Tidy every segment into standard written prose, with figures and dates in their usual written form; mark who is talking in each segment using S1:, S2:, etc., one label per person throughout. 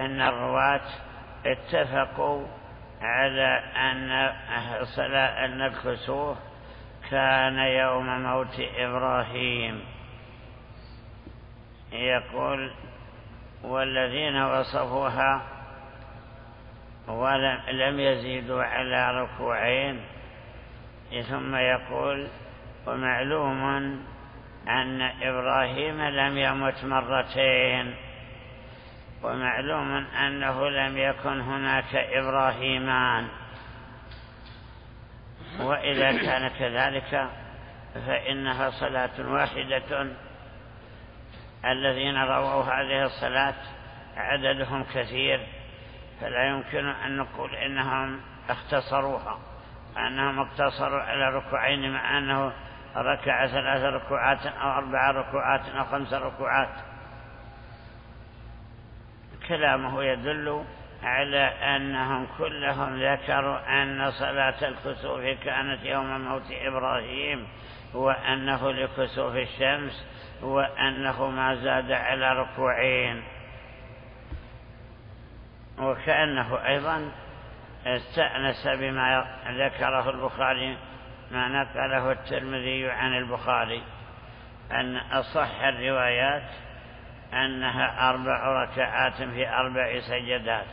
S1: أن الرواة اتفقوا على أن الكسوف كان يوم موت إبراهيم. يقول والذين وصفوها ولم يزيدوا على ركوعين. ثم يقول ومعلوم أن إبراهيم لم يمت مرتين، ومعلوم أنه لم يكن هناك إبراهيمان، وإذا كان كذلك فإنها صلاة واحدة. الذين رووا هذه الصلاة عددهم كثير، فلا يمكن أن نقول إنهم اختصروها، أنهم اقتصروا على ركوعين مع أنه ركع 3 ركوعات أو 4 ركوعات أو 5 ركوعات. كلامه يدل على أنهم كلهم ذكروا أن صلاة الكسوف كانت يوم موت إبراهيم، وأنه لكسوف الشمس، وأنه ما زاد على ركوعين. وكأنه أيضا استأنس بما ذكره البخاري، ما نقله الترمذي عن البخاري، أن أصح الروايات أنها 4 ركعات في 4 سجدات.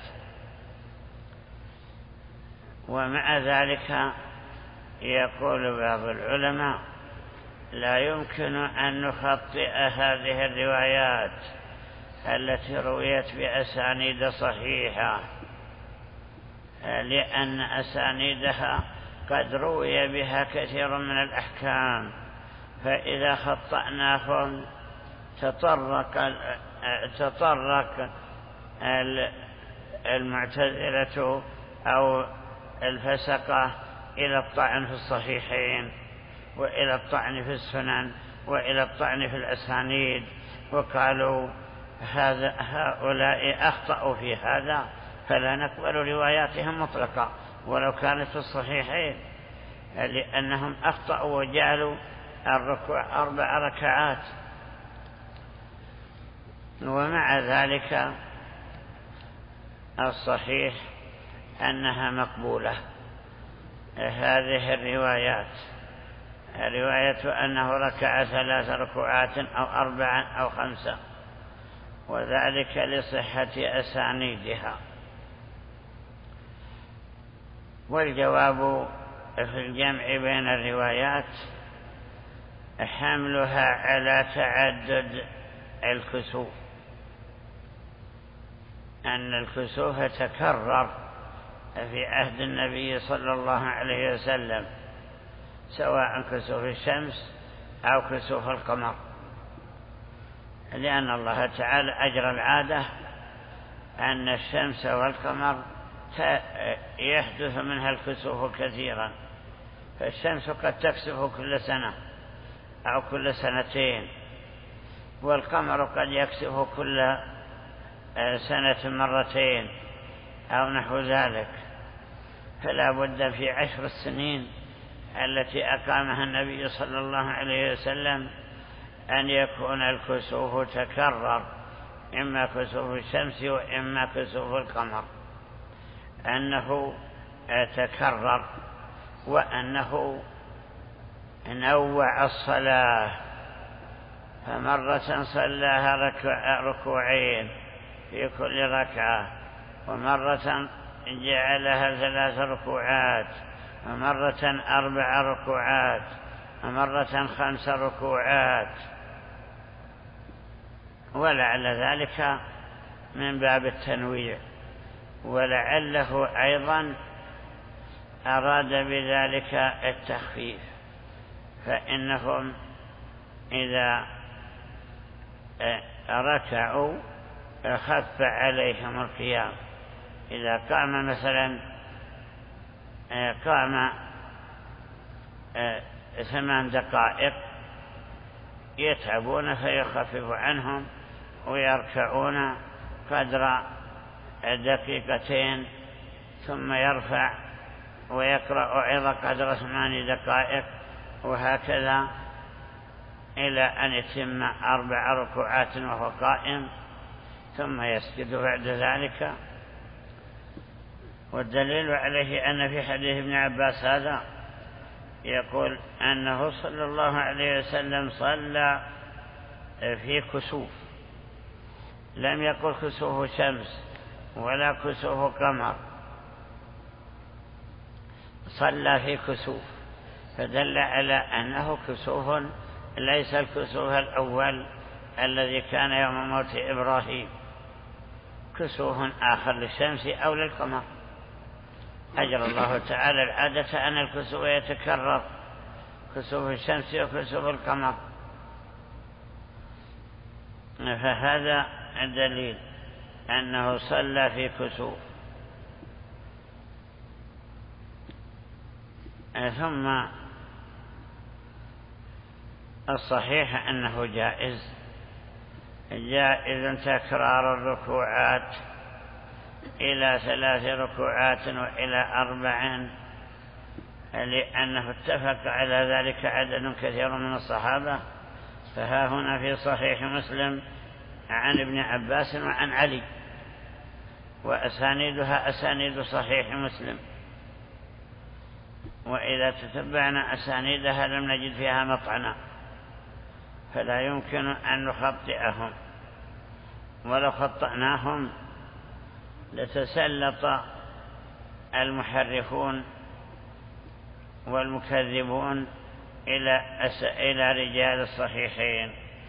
S1: ومع ذلك يقول بعض العلماء لا يمكن أن نخطئ هذه الروايات التي رويت بأسانيد صحيحة، لأن أسانيدها قد روي بها كثير من الأحكام، فإذا خطأناهم تطرق المعتزلة أو الفسقة إلى الطعن في الصحيحين، وإلى الطعن في السنن، وإلى الطعن في الأسانيد، وقالوا هؤلاء أخطأوا في هذا فلا نقبل رواياتهم مطلقة ولو كانت في الصحيحين، لأنهم أخطأوا وجعلوا الركوع 4 ركعات. ومع ذلك الصحيح أنها مقبولة هذه الروايات، رواية أنه ركع 3 ركوعات أو 4 أو 5، وذلك لصحة أسانيدها. والجواب في الجمع بين الروايات حملها على تعدد الكسوف، أن الكسوف تكرر في عهد النبي صلى الله عليه وسلم، سواء كسوف الشمس أو كسوف القمر، لأن الله تعالى أجرى العادة أن الشمس والقمر يحدث منها الكسوف كثيرا، فالشمس قد تكسف كل سنة أو كل سنتين، والقمر قد يكسف كل سنة مرتين أو نحو ذلك. فلا بد في 10 السنين التي أقامها النبي صلى الله عليه وسلم أن يكون الكسوف تكرر، إما كسوف الشمس وإما كسوف القمر، أنه تكرر، وأنه نوع الصلاة، فمرة صلاها ركوعين في كل ركعة، ومرة جعلها 3 ركوعات، ومرة 4 ركوعات، ومرة 5 ركوعات. ولعل ذلك من باب التنويع، ولعله أيضا أراد بذلك التخفيف، فإنهم إذا ركعوا خف عليهم القيام. إذا قام مثلا قام 8 دقائق يتعبون فيخفف عنهم ويركعون قدر 2 دقيقتين، ثم يرفع ويقرأ أيضا قدر 8 دقائق، وهكذا إلى أن يتم 4 ركوعات وهو قائم، ثم يسجد بعد ذلك. والدليل عليه أن في حديث ابن عباس هذا يقول أنه صلى الله عليه وسلم صلى في كسوف، لم يقل كسوف شمس ولا كسوف قمر، صلى في كسوف، فدل على أنه كسوف ليس الكسوف الأول الذي كان يوم موت إبراهيم، كسوف آخر للشمس أو للقمر. أجرى الله تعالى العادة أن الكسوف يتكرر، كسوف الشمس وكسوف القمر، فهذا الدليل أنه صلى في كسوف. ثم الصحيح أنه جائز تكرار الركوعات إلى 3 ركوعات وإلى 4، لأنه اتفق على ذلك عدد كثير من الصحابة. فها هنا في صحيح مسلم عن ابن عباس وعن علي، وأسانيدها أسانيد صحيح مسلم، وإذا تتبعنا أسانيدها لم نجد فيها مطعنا، فلا يمكن أن نخطئهم، ولو خطأناهم لتسلط المحرفون والمكذبون إلى رجال الصحيحين.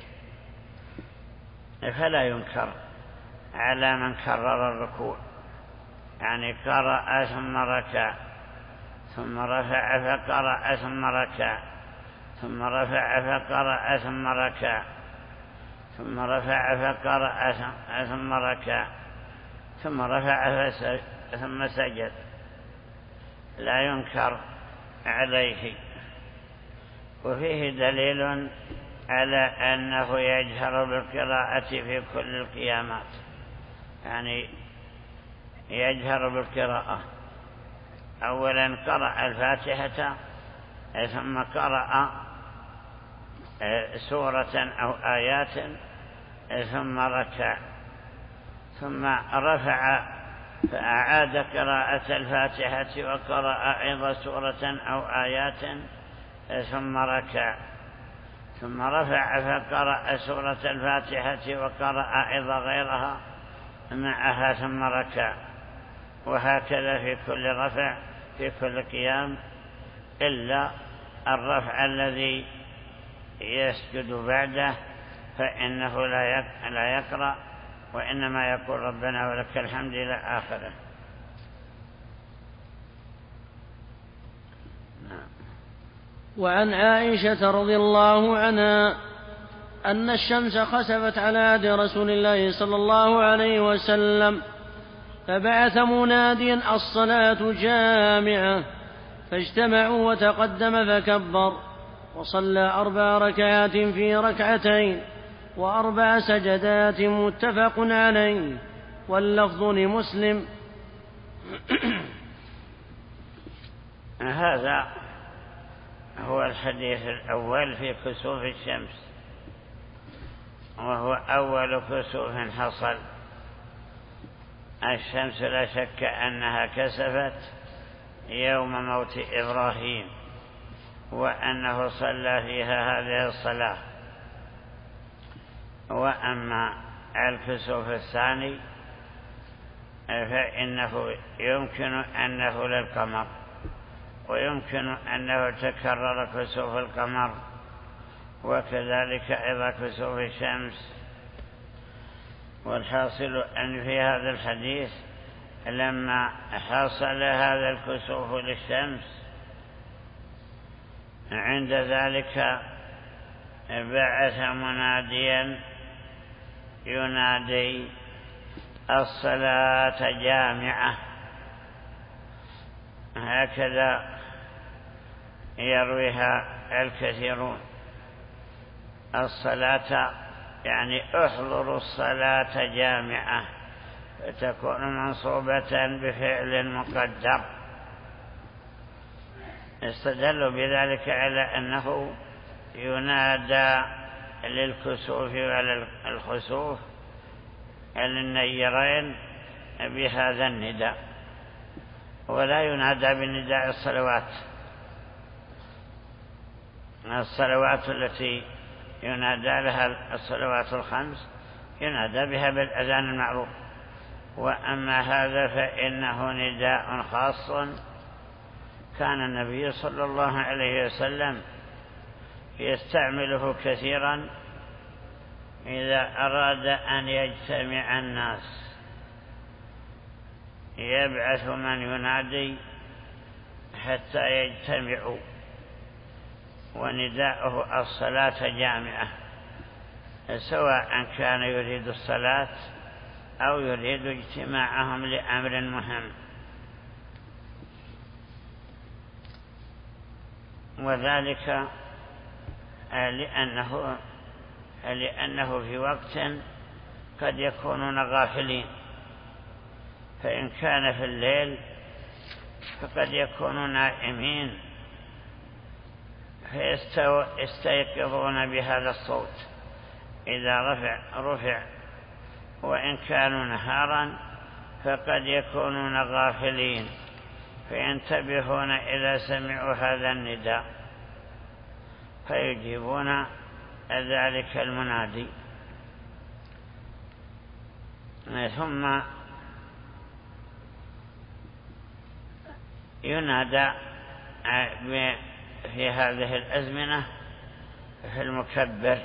S1: فلا ينكر على من كرر الركوع، يعني قرأ ثم ركع ثم رفع فقرأ ثم ركع ثم رفع فقرأ ثم ركع ثم رفع فقرأ ثم ركع ثم رفع ثم سجد، لا ينكر عليه. وفيه دليل على أنه يجهر بالقراءة في كل القيامات، يعني يجهر بالقراءة. أولا قرأ الفاتحة ثم قرأ سورة أو آيات ثم ركع ثم رفع فأعاد قراءة الفاتحة وقرأ أيضا سورة أو آيات ثم ركع ثم رفع فقرأ سورة الفاتحة وقرأ أيضا غيرها معها ثم ركع، وهكذا في كل رفع في كل قيام، إلا الرفع الذي يسجد بعده فإنه لا يقرأ، وإنما يقول ربنا ولك الحمد إلى آخره.
S2: وعن عائشة رضي الله عنها أن الشمس خسفت على عهد رسول الله صلى الله عليه وسلم، فبعث مناديا الصلاة جامعة، فاجتمعوا وتقدم فكبر، وصلى 4 ركعات في ركعتين و4 سجدات، متفق عليه، واللفظ لمسلم.
S1: هذا هو الحديث الأول في كسوف الشمس، وهو أول كسوف حصل. الشمس لا شك أنها كسفت يوم موت إبراهيم، وأنه صلى فيها هذه الصلاة. وأما الكسوف الثاني فإنه يمكن أنه للقمر، ويمكن أنه تكرر كسوف القمر، وكذلك أيضا كسوف الشمس. والحاصل أن في هذا الحديث لما حصل هذا الكسوف للشمس عند ذلك بعث مناديا ينادي الصلاة جامعة، هكذا يرويها الكثيرون. الصلاة يعني احضروا الصلاة جامعة، فتكون منصوبة بفعل مقدر. استدلوا بذلك على أنه ينادى للكسوف وعلى الخسوف للنيرين بهذا النداء، ولا ينادى بنداء الصلوات التي ينادى لها الصلوات الخمس ينادى بها بالأذان المعروف. وأما هذا فإنه نداء خاص كان النبي صلى الله عليه وسلم يستعمله كثيرا إذا أراد أن يجتمع الناس، يبعث من ينادي حتى يجتمعوا، ونداءه الصلاة جامعة، سواء كان يريد الصلاة أو يريد اجتماعهم لأمر مهم. وذلك لأنه في وقت قد يكونون غافلين، فإن كان في الليل فقد يكونوا نائمين فيستيقظون بهذا الصوت إذا رفع، وإن كانوا نهارا فقد يكونون غافلين فينتبهون إذا سمعوا هذا النداء فيجيبون ذلك المنادي. ثم ينادى في هذه الأزمنة في المكبر،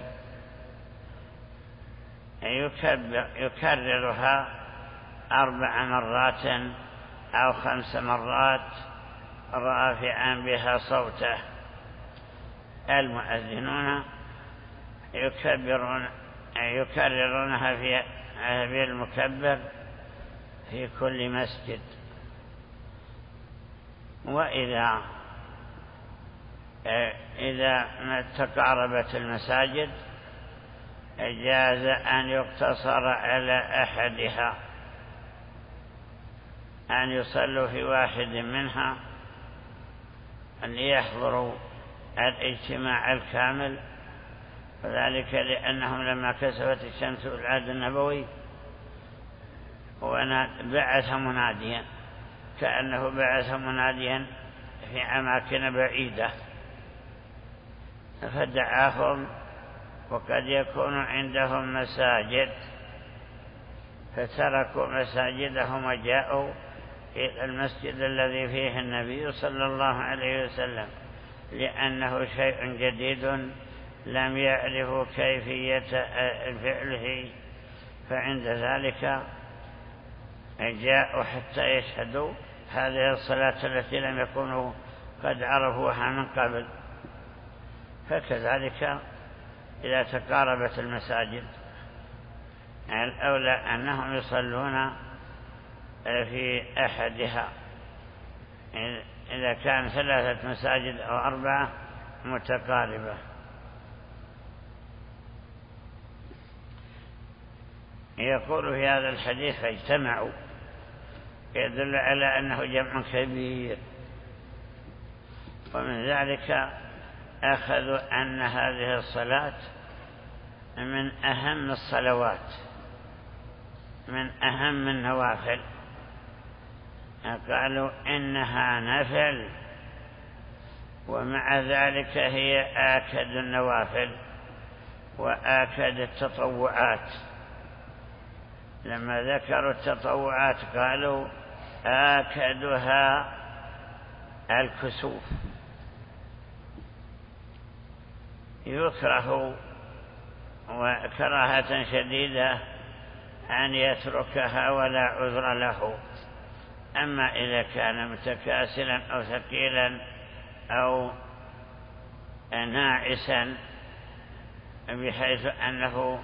S1: يكررها 4 مرات أو 5 مرات رافعا بها صوته. المؤذنون يكررونها في المكبر في كل مسجد. وإذا تقاربت المساجد جاز أن يقتصر على أحدها، أن يصلوا في واحد منها ليحضروا الاجتماع الكامل، وذلك لأنهم لما كسفت الشمس العهد النبوي بعث مناديا، كأنه بعث مناديا في أماكن بعيدة فدعاهم، وقد يكون عندهم مساجد فتركوا مساجدهم وجاءوا إلى المسجد الذي فيه النبي صلى الله عليه وسلم، لأنه شيء جديد لم يعرفوا كيفية فعله، فعند ذلك جاءوا حتى يشهدوا هذه الصلاة التي لم يكونوا قد عرفوها من قبل. فكذلك إذا تقاربت المساجد الأولى أنهم يصلون في أحدها، إذا كان 3 مساجد أو 4 متقاربة. يقول في هذا الحديث فاجتمعوا، يدل على أنه جمع كبير. ومن ذلك أخذوا أن هذه الصلاة من أهم الصلوات، من أهم النوافل، قالوا إنها نفل، ومع ذلك هي آكد النوافل وآكد التطوعات. لما ذكروا التطوعات قالوا آكدها الكسوف، يكره وكراهة شديدة أن يتركها ولا عذر له. أما إذا كان متكاسلا أو ثقيلا أو ناعسا بحيث أنه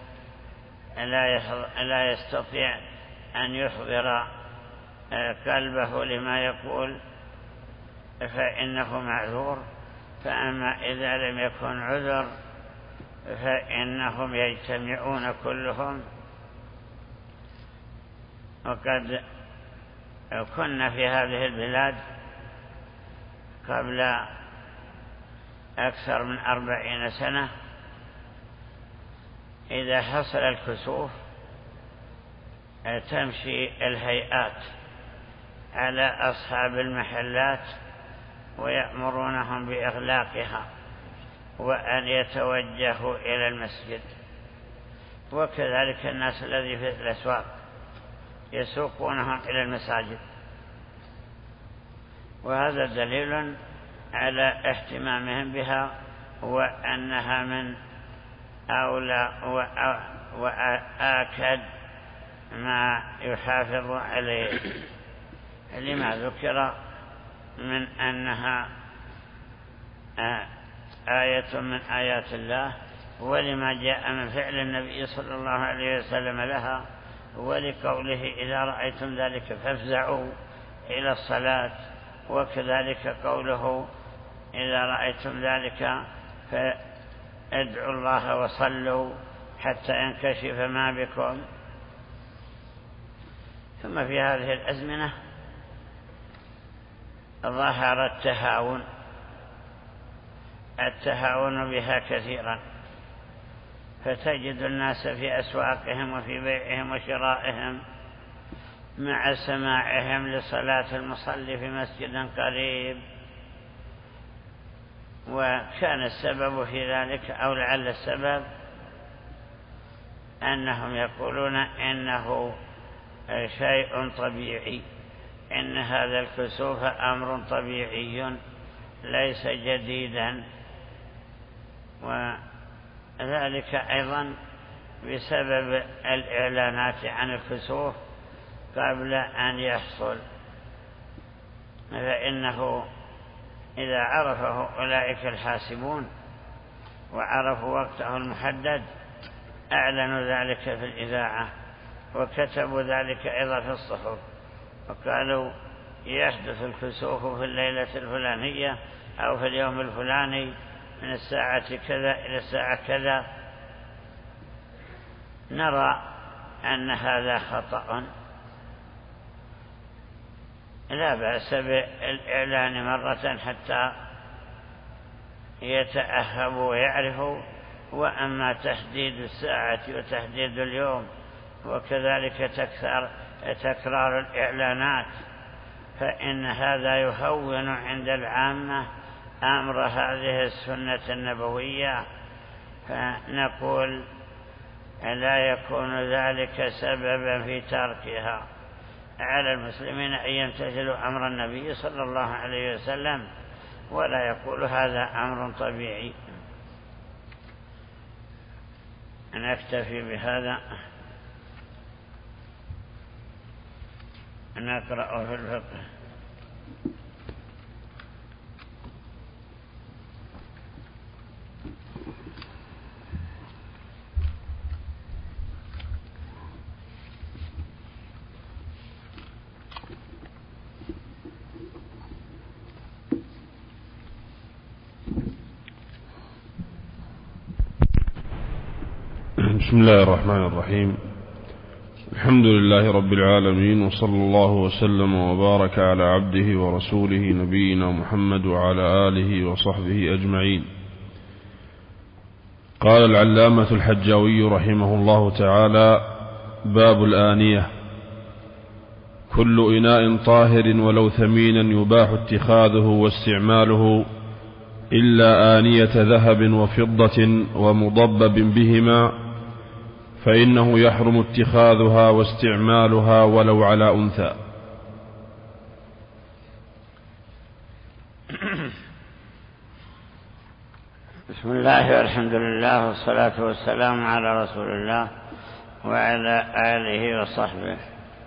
S1: لا يستطيع أن يحضر قلبه لما يقول فإنه معذور. فأما إذا لم يكن عذر فإنهم يجتمعون كلهم. وقد كنا في هذه البلاد قبل أكثر من 40 سنة إذا حصل الكسوف تمشي الهيئات على أصحاب المحلات ويأمرونهم بإغلاقها وأن يتوجهوا إلى المسجد، وكذلك الناس الذين في الأسواق يسوقونهم إلى المساجد. وهذا دليل على اهتمامهم بها وأنها من أولى وآكد ما يحافظ عليه، لما ذكر من أنها آية من آيات الله، ولما جاء من فعل النبي صلى الله عليه وسلم لها، ولقوله إذا رأيتم ذلك فافزعوا إلى الصلاة، وكذلك قوله إذا رأيتم ذلك فادعوا الله وصلوا حتى ينكشف ما بكم. ثم في هذه الأزمنة ظهر التهاون بها كثيرا، فتجد الناس في أسواقهم وفي بيعهم وشرائهم مع سماعهم لصلاة المصلي في مسجد قريب. وكان السبب في ذلك أو لعل السبب أنهم يقولون إنه شيء طبيعي، إن هذا الكسوف أمر طبيعي ليس جديدا، وذلك أيضا بسبب الإعلانات عن الكسوف قبل أن يحصل، فإنه إذا عرفه أولئك الحاسبون وعرفوا وقته المحدد أعلنوا ذلك في الإذاعة وكتبوا ذلك أيضا في الصحف، وقالوا يحدث الكسوف في الليلة الفلانية أو في اليوم الفلاني من الساعة كذا إلى الساعة كذا. نرى أن هذا خطأ، لا بأس بالإعلان مرة حتى يتأهبوا ويعرفوا، وأما تحديد الساعة وتحديد اليوم وكذلك تكرار الإعلانات فإن هذا يهون عند العامة أمر هذه السنة النبوية، فنقول لا يكون ذلك سببا في تركها. على المسلمين أن يمتثلوا أمر النبي صلى الله عليه وسلم ولا يقول هذا أمر طبيعي. نكتفي بهذا، نقرأ في الفقه.
S3: بسم الله الرحمن الرحيم. الحمد لله رب العالمين، وصلى الله وسلم وبارك على عبده ورسوله نبينا محمد وعلى آله وصحبه أجمعين. قال العلامة الحجاوي رحمه الله تعالى: باب الآنية: كل إناء طاهر ولو ثمينا يباح اتخاذه واستعماله إلا آنية ذهب وفضة ومضبب بهما، فإنه يحرم اتخاذها واستعمالها ولو على أنثى.
S1: بسم الله والحمد لله والصلاة والسلام على رسول الله وعلى آله وصحبه.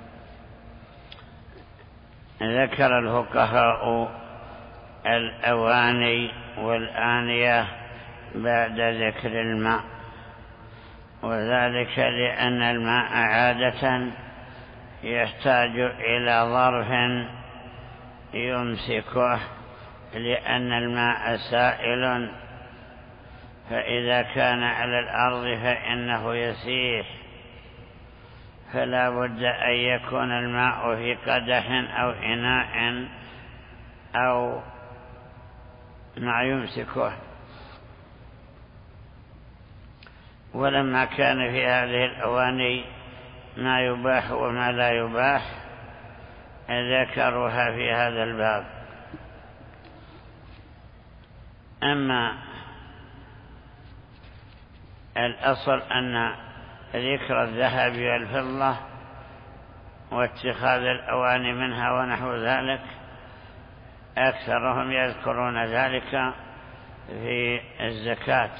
S1: ذكر الفقهاء الأواني والآنية بعد ذكر الماء، وذلك لأن الماء عادة يحتاج إلى ظرف يمسكه، لأن الماء سائل، فإذا كان على الأرض فإنه يسيح، فلا بد أن يكون الماء في قدح أو إناء أو ما يمسكه. ولما كان في هذه الأواني ما يباح وما لا يباح ذكروها في هذا الباب. أما الأصل أن ذكر الذهب والفضة واتخاذ الأواني منها ونحو ذلك أكثرهم يذكرون ذلك في الزكاة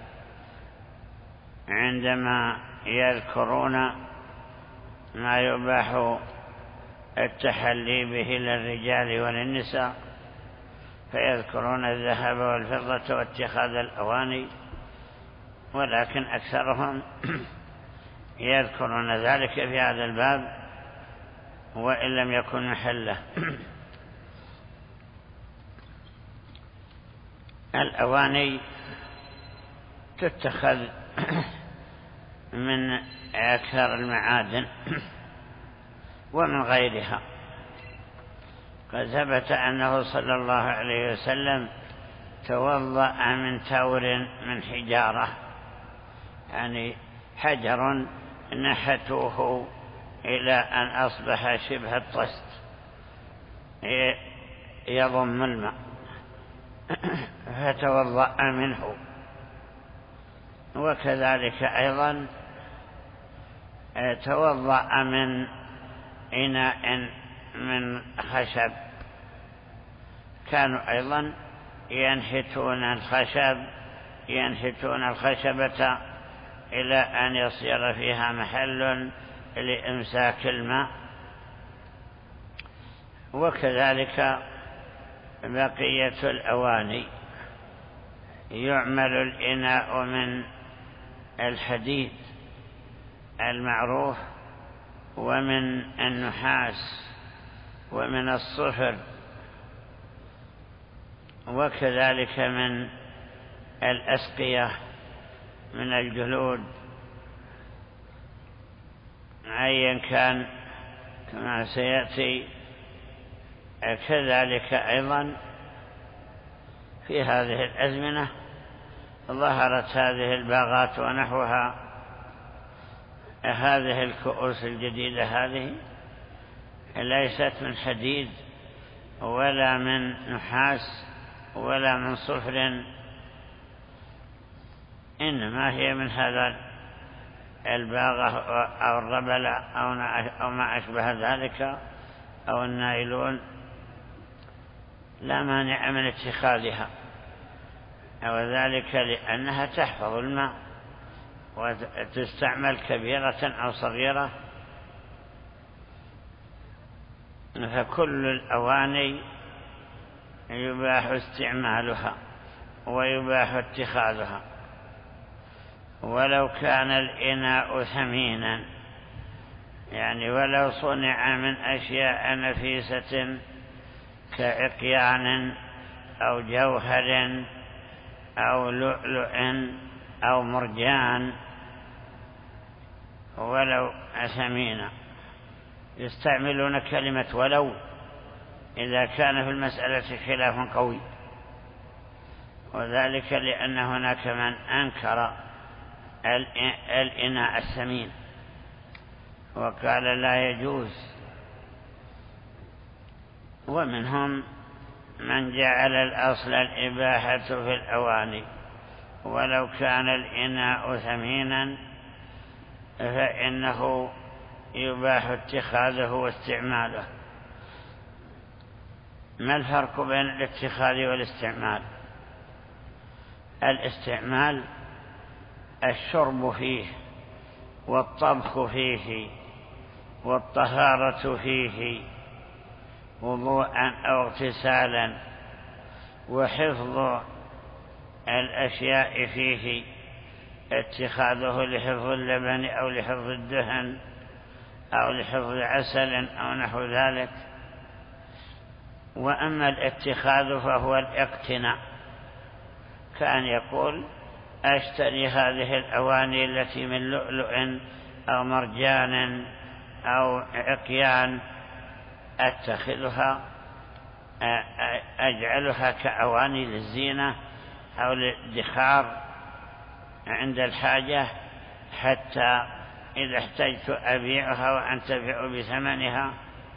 S1: عندما يذكرون ما يباح التحلي به للرجال وللنساء، فيذكرون الذهب والفضة واتخاذ الأواني، ولكن أكثرهم يذكرون ذلك في هذا الباب وإن لم يكن محله. الأواني تتخذ من أكثر المعادن ومن غيرها. قد ثبت أنه صلى الله عليه وسلم توضأ من تور من حجارة، يعني حجر نحتوه إلى أن أصبح شبه الطست يضم الماء، فتوضأ منه. وكذلك أيضا توضأ من إناء من خشب، كانوا أيضا ينحتون الخشبة إلى أن يصير فيها محل لإمساك الماء. وكذلك بقية الأواني، يعمل الإناء من الحديد المعروف ومن النحاس ومن الصفر، وكذلك من الأسقية من الجلود أيا كان كما سيأتي. كذلك أيضا في هذه الأزمنة ظهرت هذه الباغات ونحوها، هذه الكؤوس الجديدة هذه ليست من حديد ولا من نحاس ولا من صفر، إنما هي من هذا الباغة أو الربلة أو ما أشبه ذلك أو النايلون، لا مانع من اتخاذها، وذلك لأنها تحفظ الماء وتستعمل كبيرة أو صغيرة. فكل الأواني يباح استعمالها ويباح اتخاذها، ولو كان الإناء ثمينا، يعني ولو صنع من أشياء نفيسة كعقيان أو جوهر أو لؤلؤ أو مرجان، ولو ثمينا. يستعملون كلمة ولو إذا كان في المسألة خلاف قوي، وذلك لأن هناك من أنكر الإناء الثمين وقال لا يجوز، ومنهم من جعل الأصل الإباحة في الأواني، ولو كان الإناء ثمينا فإنه يباح اتخاذه واستعماله. ما الفرق بين الاتخاذ والاستعمال؟ الاستعمال الشرب فيه والطبخ فيه والطهارة فيه وضوءا أو اغتسالا وحفظ الأشياء فيه، اتخاذه لحفظ اللبن أو لحفظ الدهن أو لحفظ عسل أو نحو ذلك. وأما الاتخاذ فهو الاقتناء، كان يقول أشتري هذه الأواني التي من لؤلؤ أو مرجان أو عقيان، أتخذها أجعلها كأواني للزينة أو للادخار عند الحاجة حتى إذا احتجت أبيعها وأنتفع بثمنها.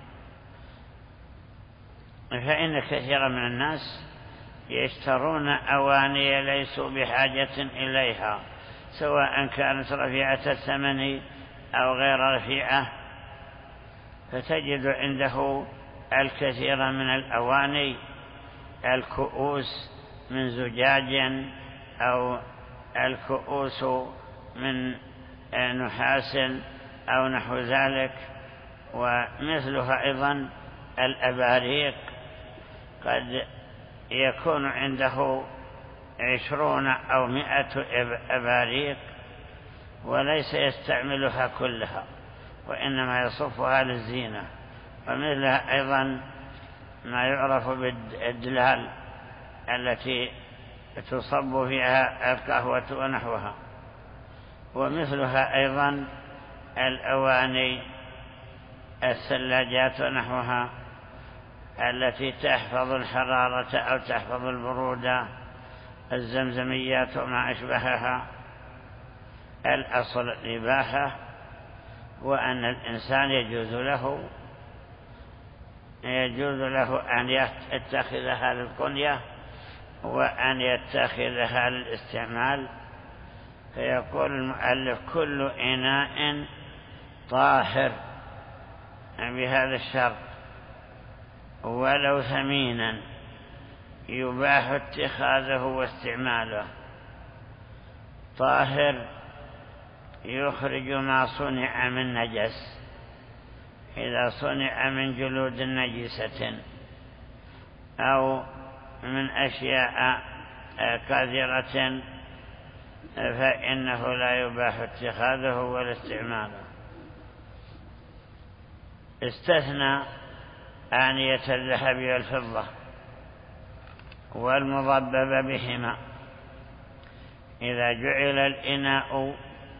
S1: فإن كثيرا من الناس يشترون أواني ليسوا بحاجة إليها، سواء كانت رفيعة الثمن أو غير رفيعة، فتجد عنده الكثير من الأواني، الكؤوس من زجاج أو الكؤوس من نحاس أو نحو ذلك. ومثلها أيضا الأباريق، قد يكون عنده 20 أو 100 أباريق وليس يستعملها كلها، وإنما يصفها للزينة. ومثلها أيضا ما يعرف بالدلال التي تصب فيها القهوة ونحوها. ومثلها أيضا الأواني الثلاجات ونحوها التي تحفظ الحرارة أو تحفظ البرودة، الزمزميات وما أشبهها. الأصل الإباحة، وأن الإنسان يجوز له أن يتخذها للقنية وأن يتخذها للاستعمال. فيقول المؤلف: كل إناء طاهر بهذا الشرط ولو ثمينا يباح اتخاذه واستعماله. طاهر يخرج ما صنع من نجس، إذا صنع من جلود نجسة أو من أشياء قذرة فإنه لا يباح اتخاذه ولا استعماله. استثنى آنية الذهب والفضة والمضبب بهما. إذا جعل الإناء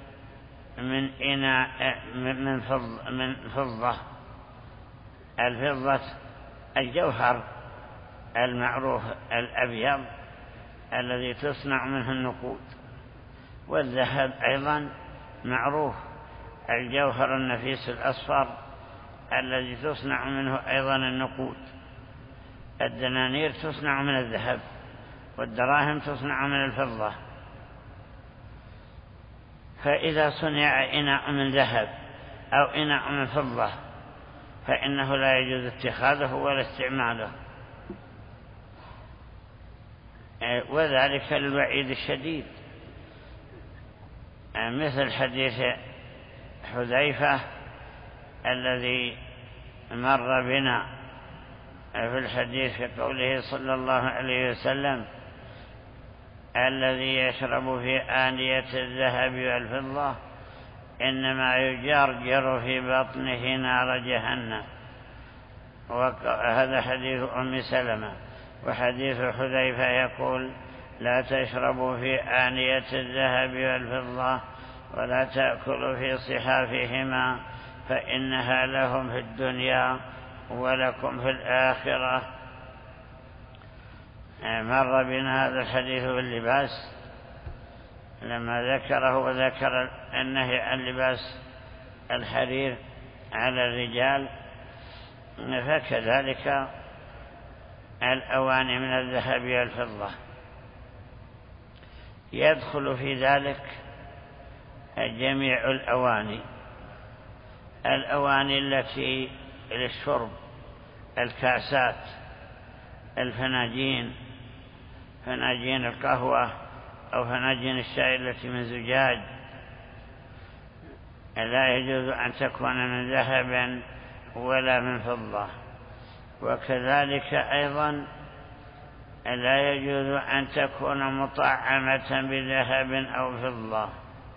S1: من فضة، الفضة الجوهر المعروف الأبيض الذي تصنع منه النقود، والذهب أيضا معروف الجوهر النفيس الأصفر الذي تصنع منه أيضا النقود. الدنانير تصنع من الذهب والدراهم تصنع من الفضة. فإذا صنع إناء من ذهب أو إناء من فضة فإنه لا يجوز اتخاذه ولا استعماله، وذلك للوعيد الشديد، مثل حديث حذيفة الذي مر بنا في الحديث في قوله صلى الله عليه وسلم: الذي يشرب في آنية الذهب والفضة إنما يجرجر في بطنه نار جهنم. وهذا حديث أم سلمة. وحديث حذيفة يقول: لا تشربوا في آنية الذهب والفضة ولا تأكلوا في صحافهما فإنها لهم في الدنيا ولكم في الآخرة. مر بنا هذا الحديث باللباس لما ذكره، وذكر النهي عن لباس الحرير على الرجال. فكذلك الأواني من الذهب والفضة. يدخل في ذلك جميع الأواني التي للشرب، الكاسات، الفناجين، فناجين القهوة أو فناجين الشاي التي من زجاج، لا يجوز أن تكون من ذهب ولا من فضة. وكذلك أيضا لا يجوز أن تكون مطعمة بذهب أو فضة.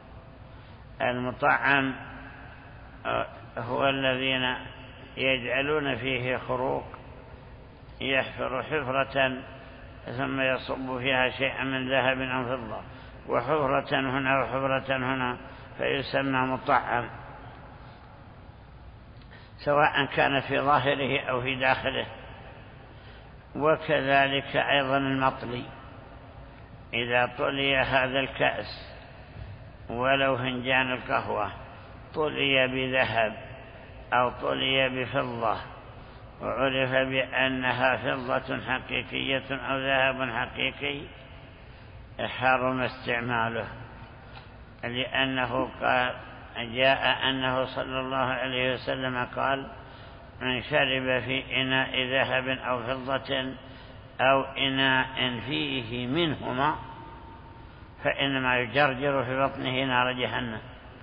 S1: المطعم هو الذين يجعلون فيه خروق، يحفر حفرة ثم يصب فيها شيئا من ذهب أو فضة، وحفرة هنا وحفرة هنا، فيسمى مطعم، سواء كان في ظاهره أو في داخله. وكذلك أيضا المطلي، إذا طلي هذا الكأس ولو فنجان القهوة طلي بذهب أو طلي بفضة وعرف بأنها فضة حقيقية أو ذهب حقيقي حرم استعماله، لأنه قال جاء أنه صلى الله عليه وسلم قال: من شرب في إناء ذهب أو فضة أو إناء فيه منهما فإنما يجرجر في بطنه نار جهنم.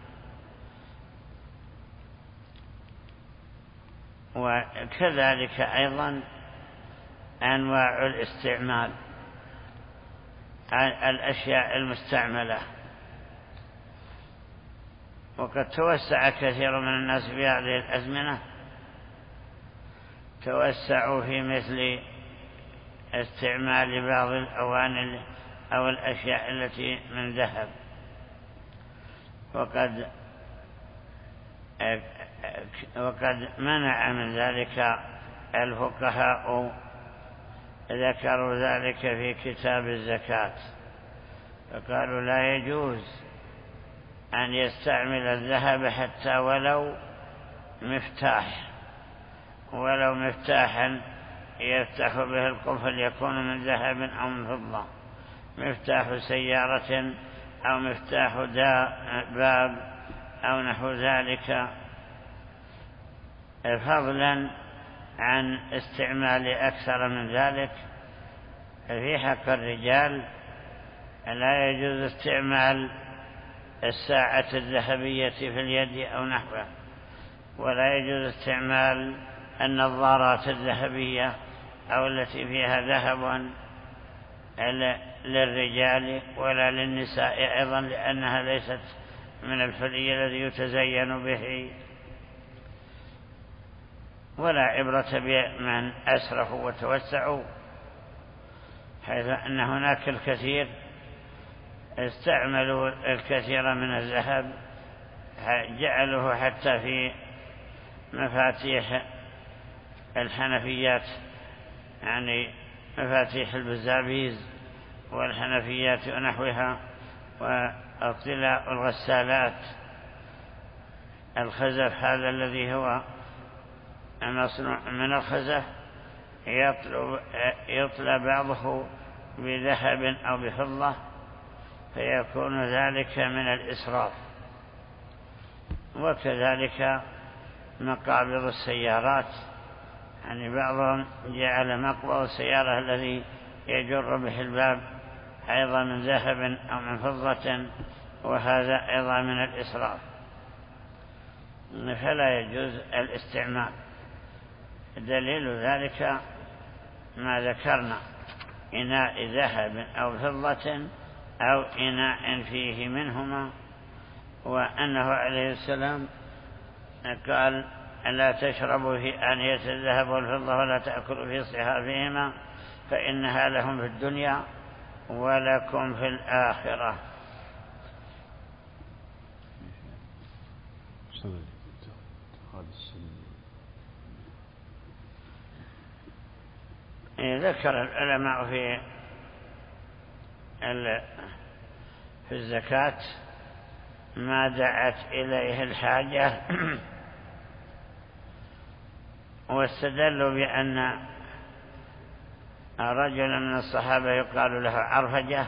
S1: وكذلك أيضا أنواع الاستعمال، الأشياء المستعملة. وقد توسع كثير من الناس في هذه الأزمنة، توسعوا في مثل استعمال بعض الأواني أو الأشياء التي من ذهب. وقد منع من ذلك الفقهاء، ذكروا ذلك في كتاب الزكاة، فقالوا لا يجوز أن يستعمل الذهب حتى ولو مفتاحا يفتح به القفل يكون من ذهب أو من فضة، مفتاح سيارة أو مفتاح باب أو نحو ذلك، فضلا عن استعمال أكثر من ذلك. في حق الرجال لا يجوز استعمال الساعة الذهبية في اليد أو نحوه، ولا يجوز استعمال النظارات الذهبية أو التي فيها ذهب للرجال ولا للنساء أيضا، لأنها ليست من الحلي الذي يتزين به. ولا عبرة بمن أسرفوا وتوسعوا، حيث أن هناك الكثير استعملوا الكثير من الذهب، جعلوه حتى في مفاتيح الحنفيات، يعني مفاتيح البزابيز والحنفيات ونحوها، واطلاء الغسالات، الخزف هذا الذي هو مصنوع من الخزف يطلى بعضه بذهب أو بفضة، فيكون ذلك من الإسراف. وكذلك مقابض السيارات، يعني بعضهم جعل مقبض السيارة الذي يجر به الباب أيضا من ذهب أو من فضة، وهذا أيضا من الإسراف، فلا يجوز الاستعمال. دليل ذلك ما ذكرنا: إناء ذهب أو فضة أو إناء فيه منهما، وأنه عليه السلام قال: لا تشربوا في آنية الذهب والفضة ولا تأكلوا في صحافهما فإنها لهم في الدنيا ولكم في الآخرة. ذكر العلماء في الزكاة ما دعت إليه الحاجة، واستدلوا بأن رجلا من الصحابة يقال له عرفجة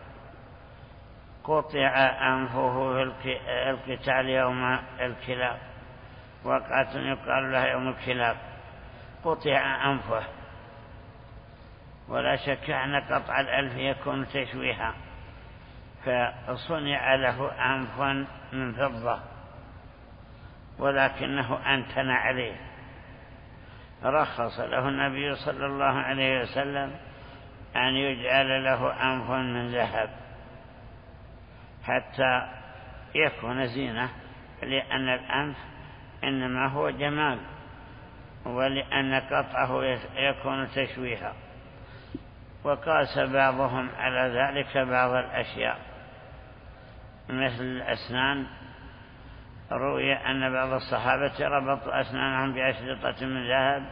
S1: قطع أنفه في القتال يوم الكلاب، وقعة يقال لها يوم الكلاب، قطع أنفه، ولا شك أن قطع الأنف يكون تشويها، فصنع له أنف من فضة ولكنه أنتن عليه، رخص له النبي صلى الله عليه وسلم أن يجعل له أنف من ذهب حتى يكون زينة، لأن الأنف إنما هو جمال، ولأن قطعه يكون تشويها. وقاس بعضهم على ذلك بعض الأشياء مثل الأسنان. روي أن بعض الصحابة ربطوا أسنانهم بأشرطة من ذهب،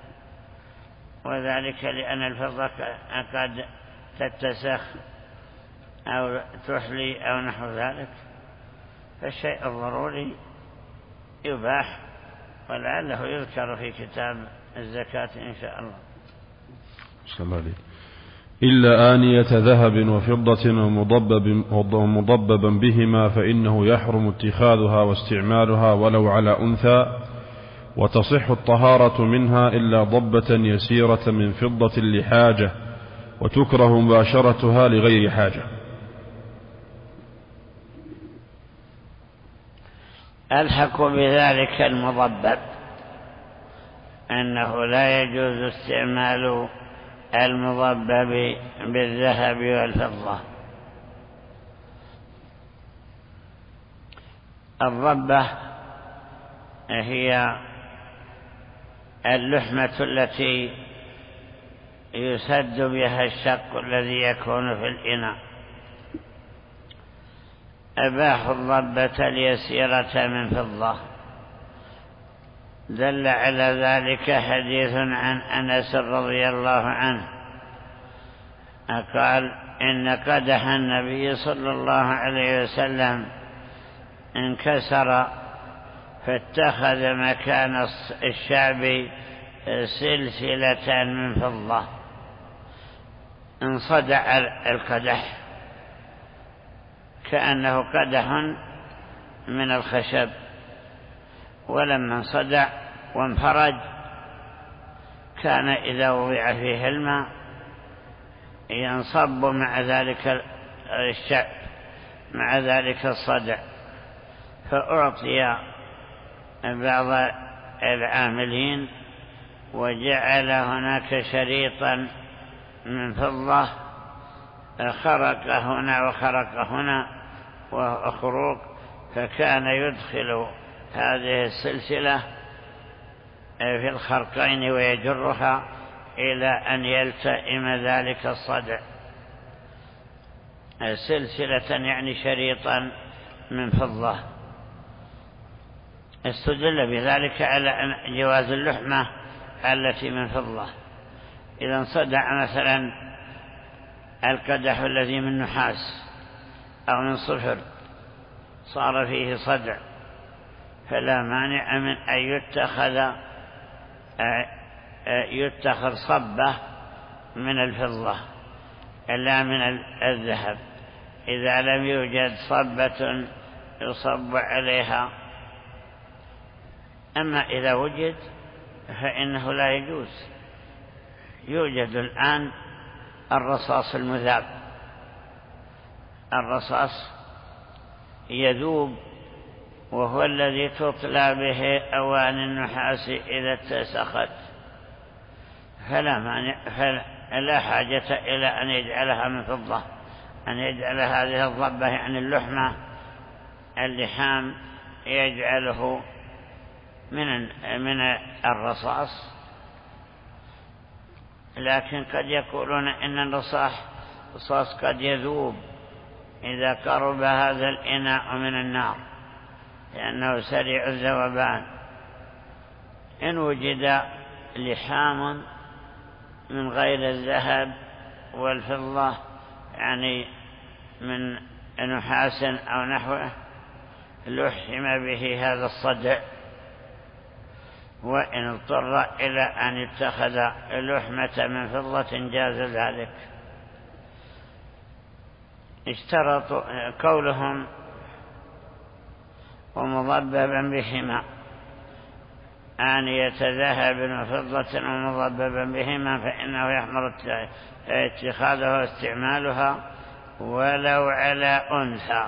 S1: وذلك لأن الفضة قد تتسخ أو تحلي أو نحو ذلك. فالشيء الضروري يباح، ولعله يذكر في كتاب الزكاة إن شاء الله.
S3: صلى الله عليه. إلا آنية ذهب وفضة ومضببا بهما فإنه يحرم اتخاذها واستعمالها ولو على أنثى، وتصح الطهارة منها إلا ضبة يسيرة من فضة لحاجة، وتكره مباشرتها لغير حاجة.
S1: ألحق بذلك المضبب أنه لا يجوز استعمال المضبب بالذهب والفضة. الضبة هي اللحمة التي يسد بها الشق الذي يكون في الإناء. أباحوا الضبة اليسيرة من فضة. دل على ذلك حديث عن أنس رضي الله عنه قال: إن قدح النبي صلى الله عليه وسلم انكسر فاتخذ مكان الشعب سلسلة من فضة. انصدع القدح كأنه قدح من الخشب، ولما انصدع وانفرج كان إذا وضع فيه الماء ينصب مع ذلك الشعب مع ذلك الصدع. فأعطي بعض العاملين وجعل هناك شريطا من فضة خرق هنا وخرق هنا وخروق، فكان يدخل هذه السلسلة في الخرقين ويجرها إلى أن يلتئم ذلك الصدع. سلسلة يعني شريطا من فضة. استدل بذلك على جواز اللحمة التي من فضة. إذا انصدع مثلا القدح الذي من نحاس أو من صفر صار فيه صدع، فلا مانع من أن يتخذ صبة من الفضة لا من الذهب، إذا لم يوجد صبة يصب عليها. أما إذا وجد فإنه لا يجوز. يوجد الآن الرصاص المذاب. الرصاص يذوب وهو الذي تطلى به أواني النحاس إذا اتسخت، فلا حاجة إلى أن يجعلها من فضة، أن يجعل هذه الضبة يعني اللحمة اللحام يجعله من الرصاص. لكن قد يقولون إن الرصاص قد يذوب إذا قرب هذا الإناء من النار لأنه سريع الذوبان. إن وجد لحام من غير الذهب والفضة يعني من نحاس أو نحوه لحم به هذا الصدع، وإن اضطر إلى أن يتخذ لحمة من فضة جاز ذلك. اشترطوا قولهم ومضببا بهما، آنية ذهب وفضة ومضببا بهما فإنه يحمل اتخاذها واستعمالها ولو على أنثى.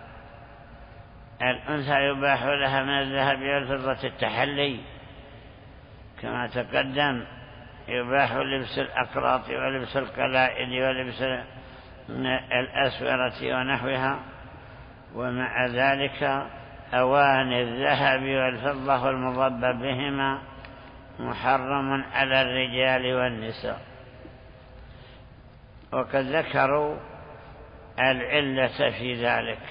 S1: الأنثى يباح لها من الذهب والفضة التحلي كما تقدم، يباح لبس الأقراط ولبس القلائد ولبس الأسورة ونحوها. ومع ذلك أواني الذهب والفضة والمضبب بهما محرم على الرجال والنساء. وقد ذكروا العلة في ذلك،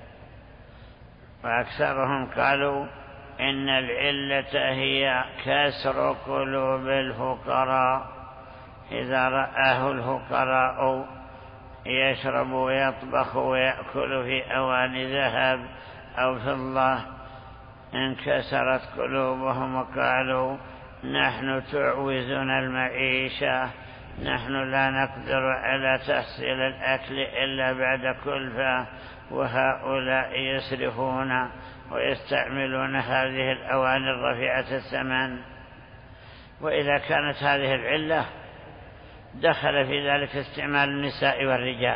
S1: وأكثرهم قالوا إن العلة هي كسر قلوب الفقراء إذا رآه الفقراء يشرب ويطبخ ويأكل في أواني ذهب أو فضة انكسرت قلوبهم وقالوا نحن تعوزنا المعيشة، نحن لا نقدر على تحصيل الأكل إلا بعد كلفة، وهؤلاء يسرفون ويستعملون هذه الأواني الرفيعة الثمن. وإذا كانت هذه العلة دخل في ذلك استعمال النساء والرجال،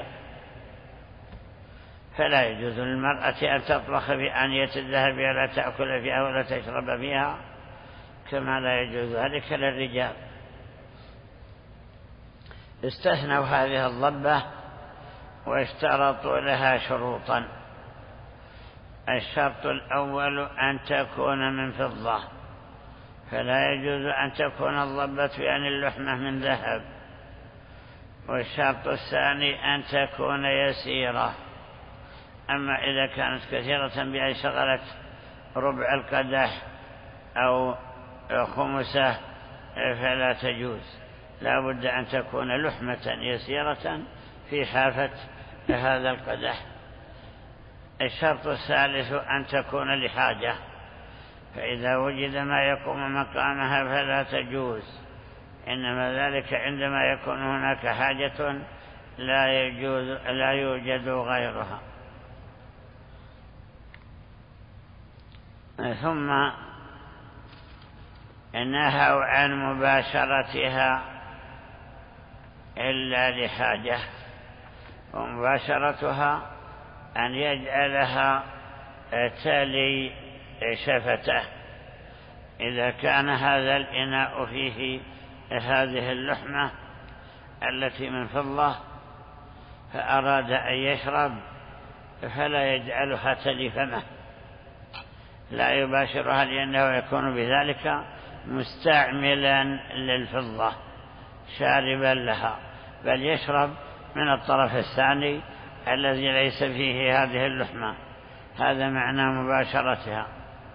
S1: فلا يجوز للمرأة أن تطبخ بآنية الذهب ولا تأكل فيها ولا تشرب فيها، كما لا يجوز ذلك للرجال. استثنوا هذه الضبة واشترطوا لها شروطا. الشرط الأول أن تكون من فضة، فلا يجوز أن تكون الضبة يعني اللحمة من ذهب. والشرط الثاني أن تكون يسيرة، أما إذا كانت كثيرة بأن شغلت ربع القدح أو خمسه فلا تجوز، لا بد أن تكون لحمة يسيرة في حافة هذا القدح. الشرط الثالث أن تكون لحاجة، فإذا وجد ما يقوم مقامها فلا تجوز، إنما ذلك عندما يكون هناك حاجة لا يوجد غيرها. ثم نهوا عن مباشرتها إلا لحاجة، ومباشرتها أن يجعلها تلي شفته. إذا كان هذا الإناء فيه هذه اللحمة التي من فضة فأراد أن يشرب فلا يجعلها تلي فمه، لا يباشرها، لأنه يكون بذلك مستعملا للفضة شاربا لها، بل يشرب من الطرف الثاني الذي ليس فيه هذه اللحمة. هذا معنى مباشرتها.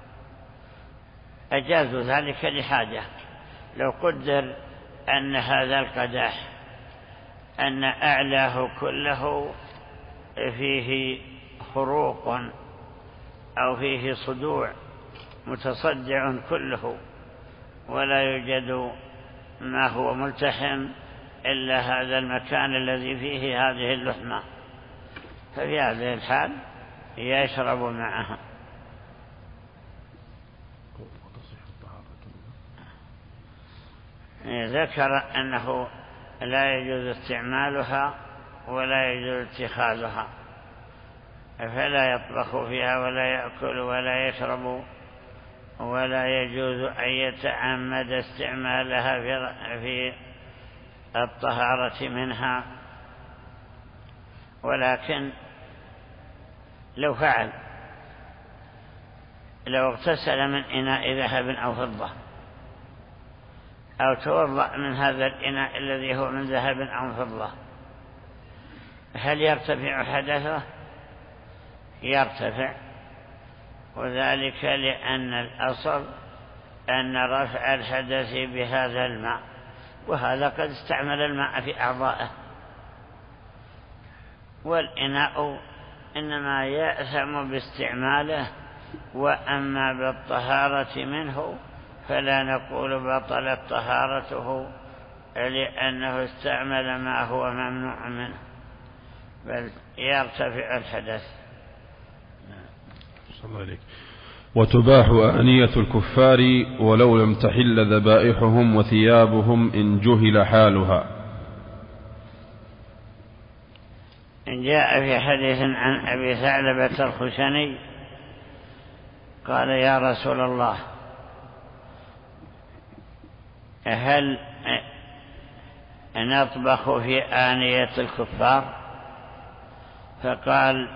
S1: أجازوا ذلك لحاجة. لو قدر أن هذا القدح أن أعلاه كله فيه خروق أو فيه صدوع متصدع كله ولا يوجد ما هو ملتحم إلا هذا المكان الذي فيه هذه اللحمة، ففي هذه الحال يشرب معها. ذكر أنه لا يجوز استعمالها ولا يجوز اتخاذها، فلا يطبخ فيها ولا يأكل ولا يشرب، ولا يجوز أن يتعمد استعمالها في الطهارة منها. ولكن لو فعل، لو اغتسل من إناء ذهب أو فضة أو توضأ من هذا الإناء الذي هو من ذهب أو فضة، هل يرتفع حدثه؟ يرتفع، وذلك لأن الأصل أن رفع الحدث بهذا الماء، وهذا قد استعمل الماء في أعضائه، والإناء إنما يأثم باستعماله، وأما بالطهارة منه فلا نقول بطلت طهارته لأنه استعمل ما هو ممنوع منه، بل يرتفع الحدث.
S3: صلى الله عليك. وتباح آنية الكفار ولو لم تحل ذبائحهم وثيابهم إن جهل حالها.
S1: جاء في حديث عن أبي ثعلبة الخشني قال يا رسول الله هل نطبخ في آنية الكفار؟ فقال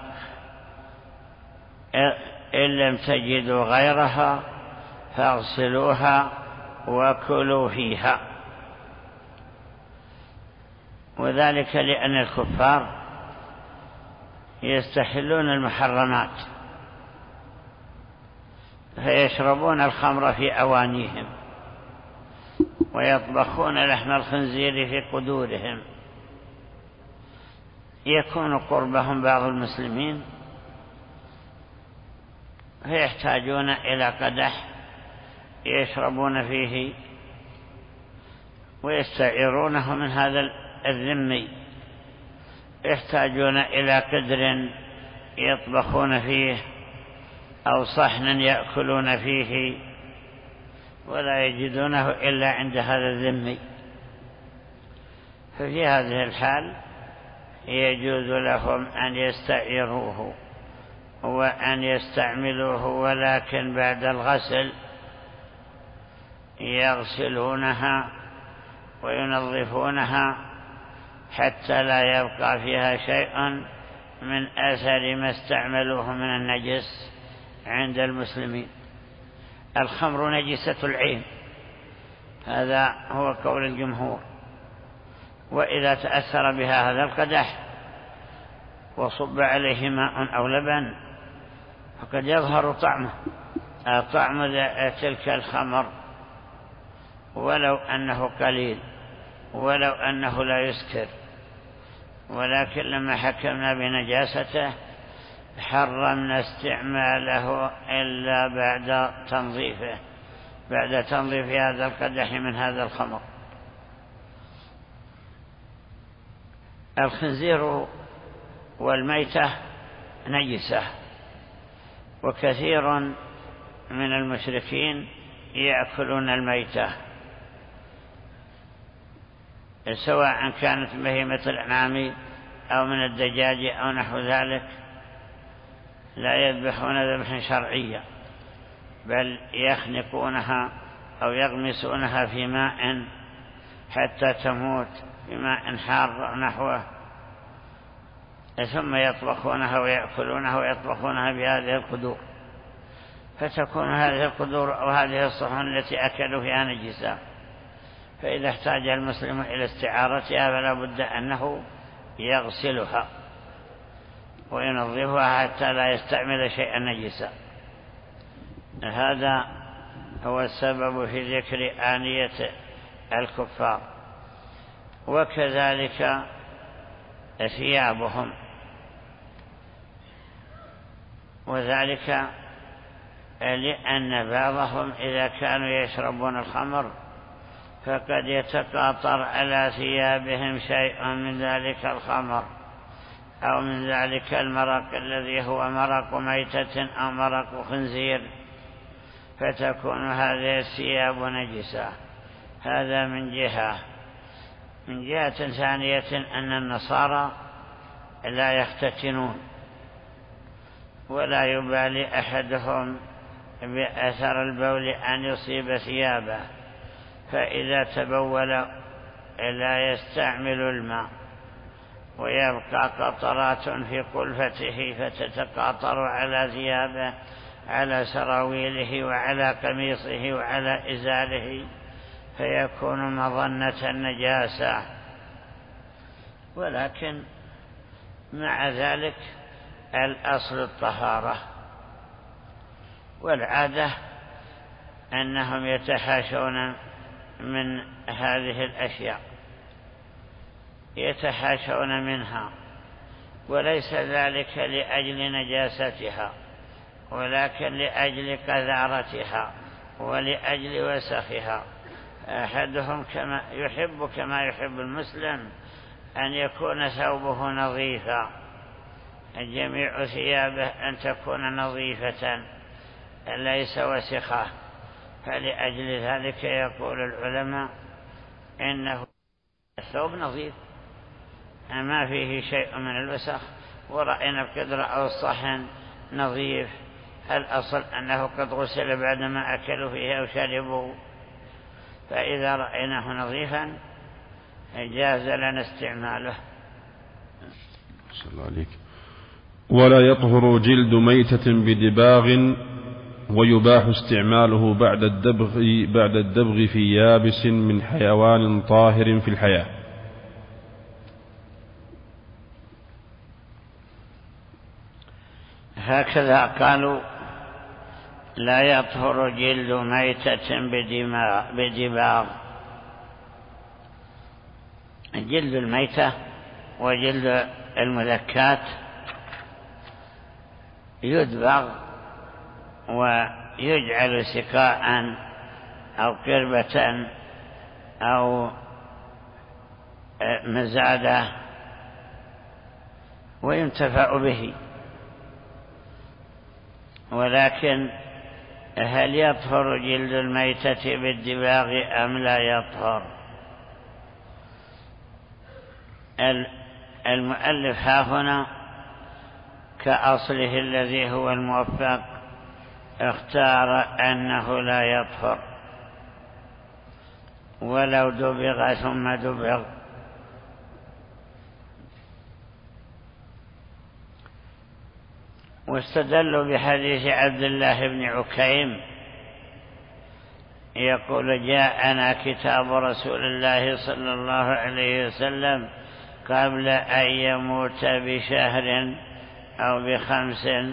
S1: إن لم تجدوا غيرها فاغسلوها وكلوا فيها. وذلك لأن الكفار يستحلون المحرمات فيشربون الخمر في أوانيهم ويطبخون لحم الخنزير في قدورهم. يكون قربهم بعض المسلمين فيحتاجون إلى قدح يشربون فيه ويستعيرونه من هذا الذمي، يحتاجون إلى قدر يطبخون فيه أو صحن يأكلون فيه، ولا يجدونه إلا عند هذا الذمي. ففي هذه الحال يجوز لهم أن يستعيروه وأن يستعملوه، ولكن بعد الغسل يغسلونها وينظفونها حتى لا يبقى فيها شيء من أثر ما استعملوه من النجس عند المسلمين. الخمر نجسة العين، هذا هو قول الجمهور، وإذا تأثر بها هذا القدح وصب عليه ماء أو لبن فقد يظهر طعم تلك الخمر، ولو أنه قليل، ولو أنه لا يسكر، ولكن لما حكمنا بنجاسته حرمنا استعماله إلا بعد تنظيف هذا القدح من هذا الخمر. الخنزير والميتة نجسة، وكثير من المشركين يأكلون الميتة، سواء كانت بهيمة الأنعام أو من الدجاج أو نحو ذلك، لا يذبحون ذبحا شرعيا، بل يخنقونها أو يغمسونها في ماء حتى تموت في ماء حار نحوه، ثم يطبخونها ويأكلونها ويطبخونها بهذه القدور، فتكون هذه القدور أو هذه الصحون التي أكلوا فيها نجسة. فإذا احتاج المسلم إلى استعارتها فلا بد أنه يغسلها وينظفها حتى لا يستعمل شيئا نجسا. هذا هو السبب في ذكر آنية الكفار. وكذلك ثيابهم، وذلك لأن بعضهم إذا كانوا يشربون الخمر فقد يتقاطر على ثيابهم شيء من ذلك الخمر أو من ذلك المرق الذي هو مرق ميتة أو مرق خنزير، فتكون هذه الثياب نجسة. هذا من جهة ثانية أن النصارى لا يختتنون، ولا يبالي أحدهم بأثر البول أن يصيب ثيابه، فإذا تبول لا يستعمل الماء، ويبقى قطرات في قلفته فتتقاطر على ثيابه، على سراويله وعلى قميصه وعلى إزاره، فيكون مظنة النجاسة. ولكن مع ذلك الأصل الطهارة، والعادة أنهم يتحاشون من هذه الأشياء، يتحاشون منها، وليس ذلك لأجل نجاستها، ولكن لأجل قذارتها ولأجل وسخها. أحدهم كما يحب المسلم أن يكون ثوبه نظيفا، جميع ثيابه أن تكون نظيفة ليس وسخة، فلأجل ذلك يقول العلماء إنه الثوب نظيف ما فيه شيء من الوسخ، ورأينا القدر أو الصحن نظيف، الأصل أنه قد غسل بعدما أكلوا فيه أو شربوا، فإذا رأيناه نظيفا جاز لنا استعماله.
S3: صلى الله عليك. ولا يطهر جلد ميتة بدباغ، ويباح استعماله بعد الدبغ في يابس من حيوان طاهر في الحياة.
S1: هكذا قالوا: لا يطهر جلد ميتة بدباغ. جلد الميتة وجلد المذكات يدبغ ويجعل سقاء أو قربة أو مزادة وينتفع به. ولكن هل يطهر جلد الميتة بالدباغ أم لا يطهر؟ المؤلف هنا كأصله الذي هو الموفق اختار أنه لا يطهر ولو دبغ ثم دبغ. واستدلوا بحديث عبد الله بن عكيم يقول: جاءنا كتاب رسول الله صلى الله عليه وسلم قبل أن يموت بشهر أو ب5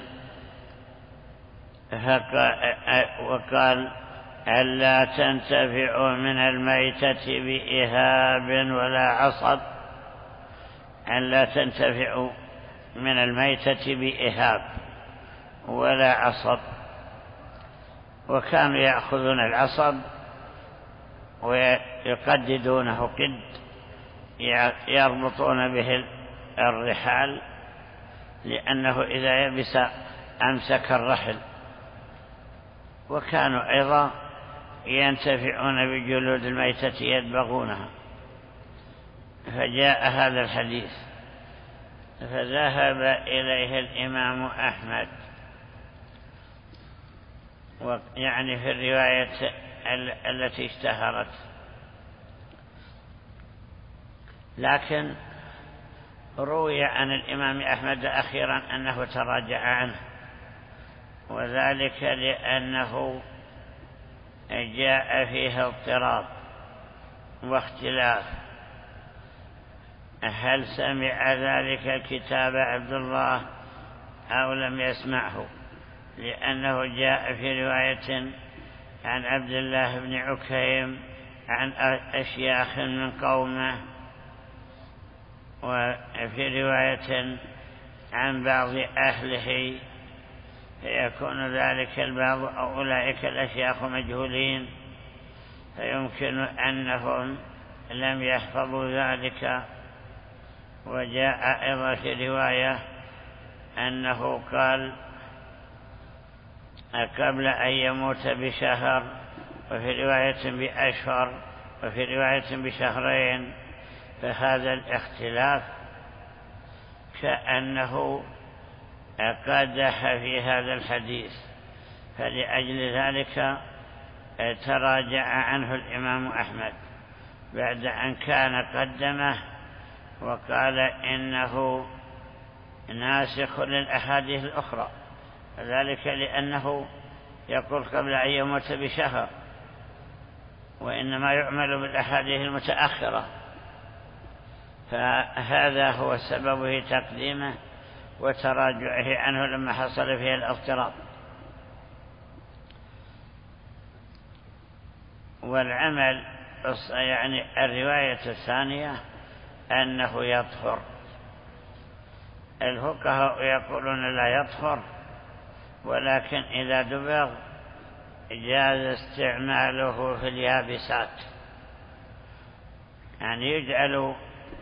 S1: وقال: ألا تنتفعوا من الميتة بإهاب ولا عصب. ألا تنتفعوا من الميتة بإهاب ولا عصب. وكانوا يأخذون العصب ويقددونه قد يربطون به الرحال، لأنه إذا يبس أمسك الرحل. وكانوا أيضا ينتفعون بجلود الميتة يدبغونها. فجاء هذا الحديث فذهب إليه الإمام أحمد، يعني في الرواية التي اشتهرت. لكن روي عن الإمام أحمد أخيرا أنه تراجع عنه، وذلك لأنه جاء فيه اضطراب واختلاف. هل سمع ذلك الكتاب عبد الله أو لم يسمعه؟ لأنه جاء في رواية عن عبد الله بن عكيم عن أشياخ من قومه، وفي رواية عن بعض أهله، فيكون ذلك البعض أو أولئك الأشياخ مجهولين، فيمكن أنهم لم يحفظوا ذلك. وجاء أيضا في رواية أنه قال قبل أن يموت بشهر، وفي رواية بأشهر، وفي رواية بشهرين. فهذا الاختلاف كأنه قدح في هذا الحديث، فلأجل ذلك تراجع عنه الإمام أحمد بعد أن كان قدمه وقال إنه ناسخ للأحاديث الأخرى، ذلك لأنه يقول قبل أن يموت بشهر، وإنما يعمل بالأحاديث المتأخرة. فهذا هو سببه تقديمه وتراجعه عنه لما حصل فيه الاضطراب. والعمل يعني الرواية الثانية أنه يطهر. الفقهاء يقولون لا يطهر، ولكن إذا دبغ جاز استعماله في اليابسات، يعني يجعل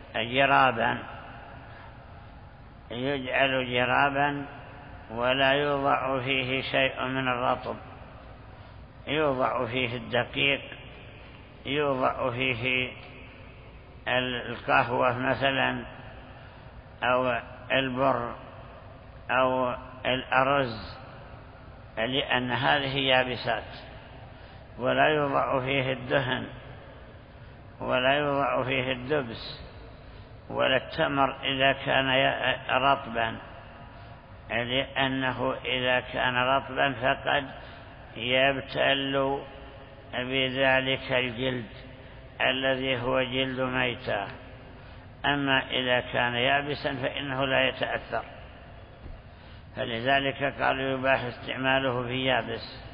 S1: جرابا ولا يوضع فيه شيء من الرطب، يوضع فيه الدقيق، يوضع فيه القهوة مثلا أو البر أو الأرز، لأن هذه يابسات. ولا يوضع فيه الدهن ولا يوضع فيه الدبس ولا التمر إذا كان رطبا، لأنه إذا كان رطبا فقد يبتل بذلك الجلد الذي هو جلد ميتة. أما إذا كان يابسا فإنه لا يتأثر، فلذلك قالوا يباح استعماله في يابس.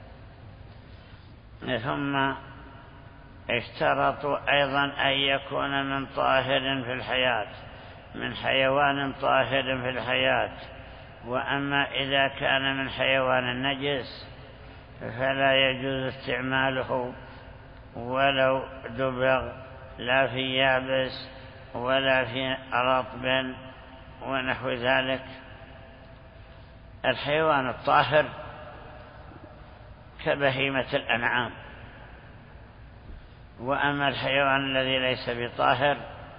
S1: ثم اشترطوا أيضا أن يكون من طاهر في الحياة، من حيوان طاهر في الحياة، وأما إذا كان من حيوان نجس فلا يجوز استعماله ولو دبغ، لا في يابس ولا في رطب ونحو ذلك. الحيوان الطاهر كبهيمة الأنعام، وأما الحيوان الذي ليس بطاهر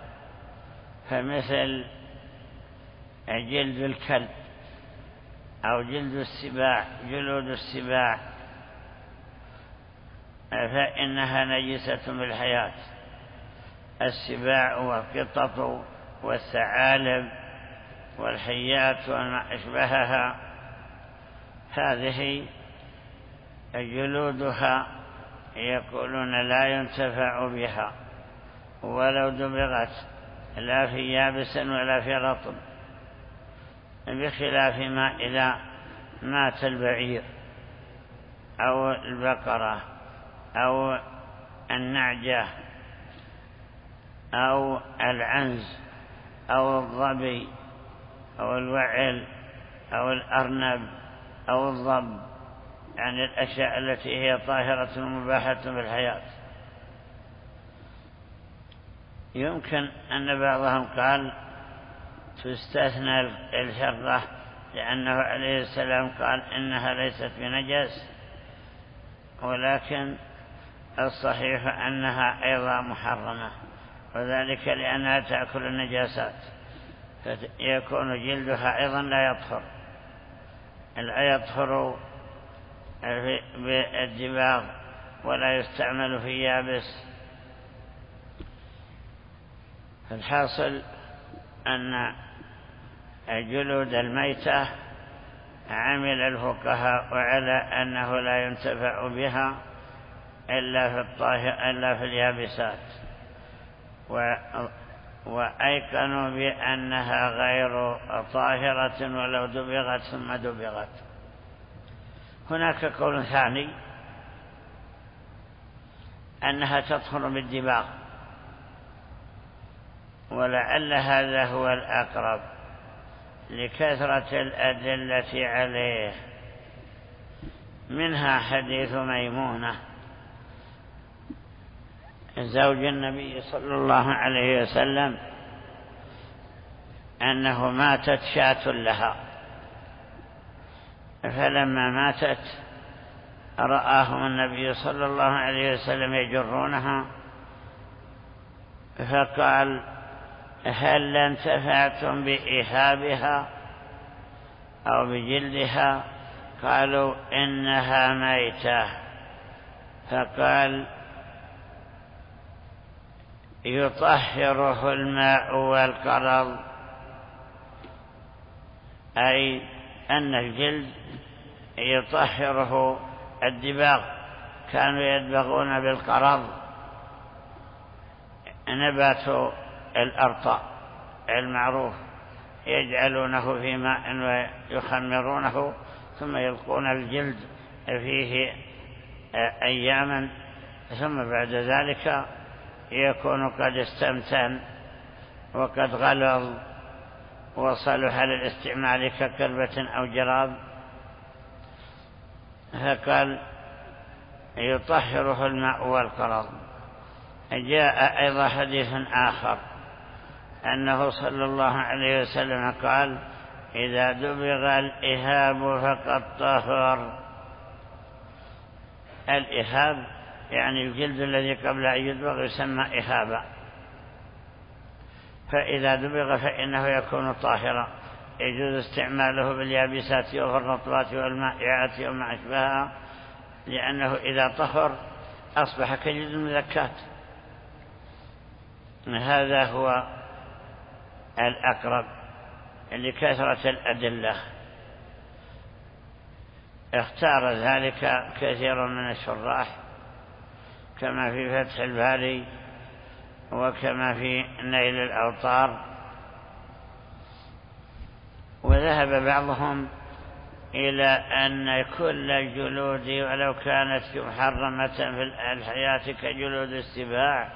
S1: فمثل جلد الكلب أو جلد السباع، جلود السباع، فإنها نجسة بالحياة. السباع والقطط والثعالب والحيات وما أشبهها هذه جلودها يقولون لا ينتفع بها ولو دبغت، لا في يابس ولا في رطب، بخلاف ما إذا مات البعير أو البقرة أو النعجة أو العنز أو الظبي أو الوعل أو الأرنب أو الضب، يعني الأشياء التي هي طاهرة مباحة بالحياة. يمكن أن بعضهم قال تستثنى الحرة لأنه عليه السلام قال إنها ليست بنجس، ولكن الصحيح أنها أيضا محرمة، وذلك لأنها تأكل النجاسات، فيكون جلدها أيضا لا يطهر بالدباغ ولا يستعمل في يابس. الحاصل أن جلود الميتة عمل الفقهاء على أنه لا ينتفع بها إلا في اليابسات، وأيقنوا بأنها غير طاهرة ولو دبغت ثم دبغت. هناك قول ثاني أنها تطهر بالدباغ، ولعل هذا هو الأقرب لكثرة الأدلة عليه. منها حديث ميمونة زوج النبي صلى الله عليه وسلم أنه ماتت شاة لها، فلما ماتت رآهم النبي صلى الله عليه وسلم يجرونها، فقال هل انتفعتم بإهابها أو بجلدها؟ قالوا إنها ميتة. فقال يطهره الماء والقرض، أي أن الجلد يطهره الدباغ، كانوا يدبغون بالقرض، نبات الأرطاء المعروف، يجعلونه في ماء ويخمرونه ثم يلقون الجلد فيه أياما، ثم بعد ذلك يكون قد استمتن وقد غلظ وصلح للاستعمال ككربة أو جراب. فقال يطهره الماء والقرض. جاء أيضا حديث آخر أنه صلى الله عليه وسلم قال إذا دبغ الإهاب فقد طهر. الإهاب يعني الجلد الذي قبل أن يدبغ يسمى إهابا، فإذا دبغ فإنه يكون طاهرا، يجوز استعماله باليابسات والرطبات والمائعات وما أشبهها، لأنه إذا طهر أصبح كجلد المذكات. هذا هو الأقرب لكثرة الأدلة. اختار ذلك كثير من الشراح كما في فتح الباري وكما في نيل الأوطار. وذهب بعضهم إلى أن كل الجلود ولو كانت محرمة في الحياة كجلود السباع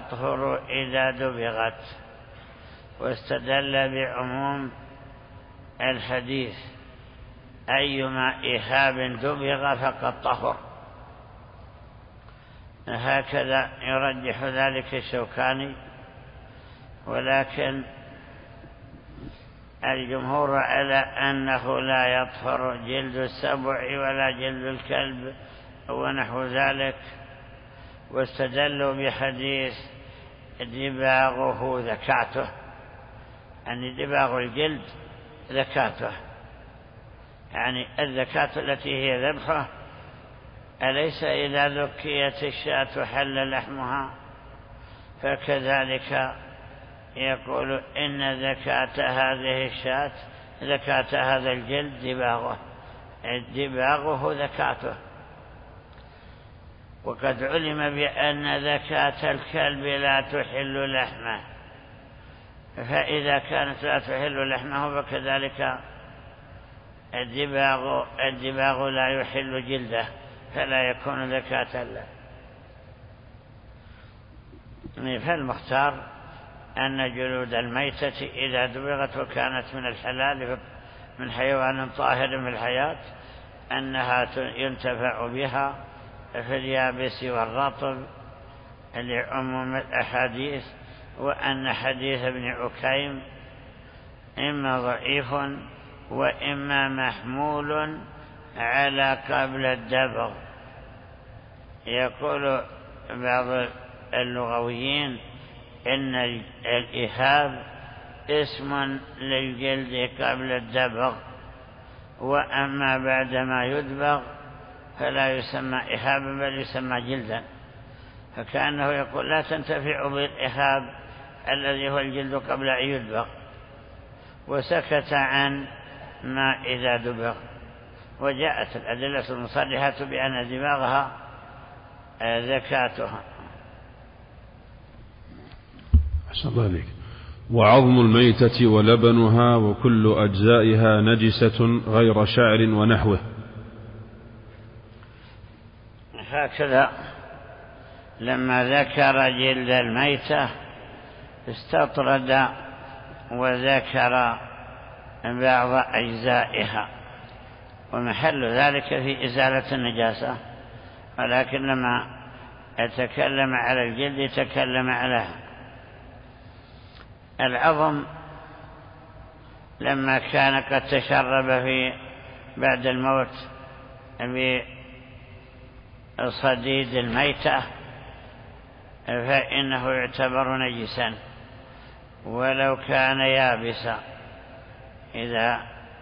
S1: تطهر إذا دبغت، واستدل بعموم الحديث أيما إهاب دبغ فقد طهر، هكذا يرجح ذلك الشوكاني. ولكن الجمهور على أنه لا يطهر جلد السبع ولا جلد الكلب ونحو ذلك، واستدلوا بحديث دباغه ذكاته، يعني دباغ الجلد ذكاته، يعني الذكاة التي هي ذبحه، أليس إذا ذكيت الشاة حل لحمها؟ فكذلك يقول إن ذكاة هذه الشاة، ذكاة هذا الجلد دباغه ذكاته. وقد علم بأن ذكاة الكلب لا تحل لحمه، فإذا كانت لا تحل لحمه فكذلك الدباغ لا يحل جلده، فلا يكون ذكاة له. فالمختار أن جلود الميتة إذا دبغت وكانت من الحلال من حيوان طاهر في الحياة أنها ينتفع بها في اليابس والرطب لعموم الأحاديث، وأن حديث ابن عكيم إما ضعيف وإما محمول على قبل الدبغ. يقول بعض اللغويين إن الإهاب اسم للجلد قبل الدبغ، وأما بعدما يدبغ فلا يسمى إهابا بل يسمى جلدا، فكأنه يقول لا تنتفع بالإهاب الذي هو الجلد قبل أن يدبغ، وسكت عن ما إذا دبغ. وجاءت الأدلة المصرحة بأن دماغها زكاتها.
S3: أحسن الله عليك. وعظم الميتة ولبنها وكل أجزائها نجسة غير شعر ونحوه.
S1: هكذا لما ذكر جلد الميتة استطرد وذكر بعض أجزائها، ومحل ذلك في إزالة النجاسة، ولكن لما يتكلم على الجلد يتكلم عليها. العظم لما كان قد تشرب بعد الموت بصديد الميتة فإنه يعتبر نجسا ولو كان يابسا. إذا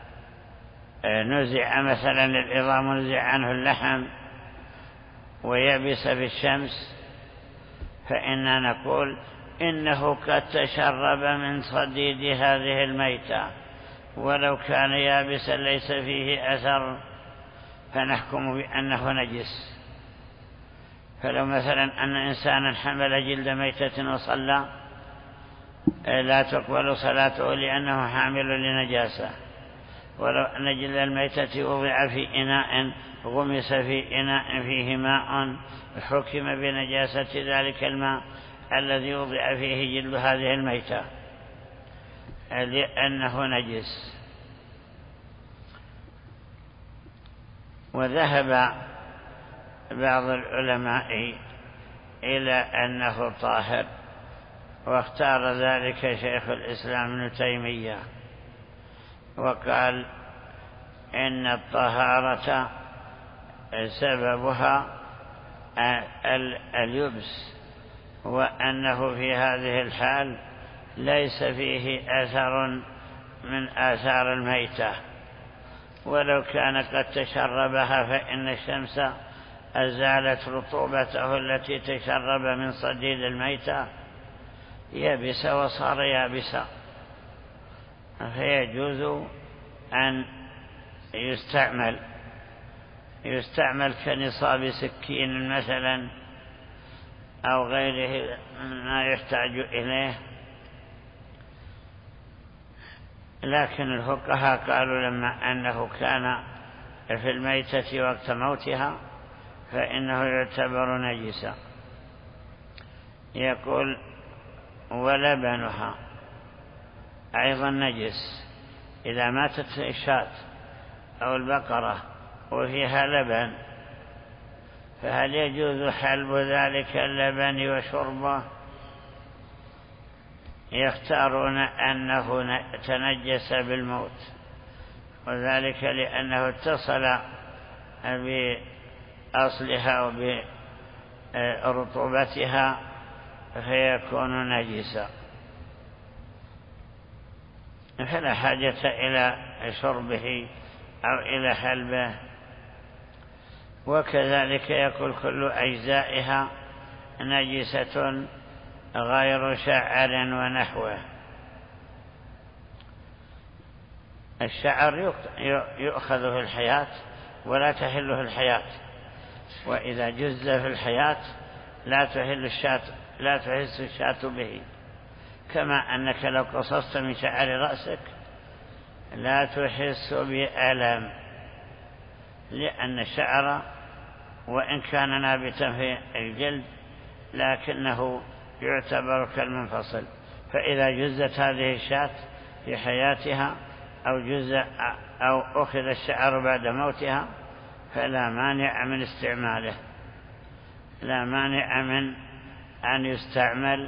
S1: نزع مثلا العظام ونزع عنه اللحم ويبس في الشمس فإننا نقول إنه قد تشرب من صديد هذه الميتة ولو كان يابسا ليس فيه أثر، فنحكم بأنه نجس. فلو مثلا أن إنسانا حمل جلد ميتة وصلى لا تقبل صلاته لأنه حامل لنجاسة، ولو أن جلد الميتة وضع في إناء غمس في إناء فيه ماء حكم بنجاسة ذلك الماء الذي وضع فيه جلد هذه الميتة لأنه نجس. وذهب بعض العلماء إلى أنه طاهر، واختار ذلك شيخ الإسلام ابن تيمية، وقال إن الطهارة سببها اليبس، وأنه في هذه الحال ليس فيه أثر من آثار الميتة، ولو كان قد تشربها فإن الشمس أزالت رطوبته التي تشرب من صديد الميتة يبس وصار يابسا، فيجوز أن يستعمل كنصاب سكين مثلا أو غيره ما يحتاج إليه. لكن الفقهاء قالوا لما أنه كان في الميتة وقت موتها فإنه يعتبر نجسا. يقول ولبنها أيضا نجس، إذا ماتت الشاة أو البقرة وفيها لبن فهل يجوز حلب ذلك اللبن وشربه؟ يختارون أنه تنجس بالموت، وذلك لأنه اتصل بأصلها وبرطوبتها فيكون نجسا، فلا حاجة إلى شربه أو إلى حلبه. وكذلك يقول كل أجزائها نجسة غير شعر ونحوه. الشعر يؤخذ في الحياة ولا تحل في الحياة، وإذا جز في الحياة لا تحس الشاة به، كما أنك لو قصصت من شعر رأسك لا تحس بألم، لأن الشعر وإن كان نابتا في الجلد لكنه يعتبر كالمنفصل، فإذا جزت هذه الشاة في حياتها أو أخذ الشعر بعد موتها فلا مانع من استعماله، لا مانع من أن يستعمل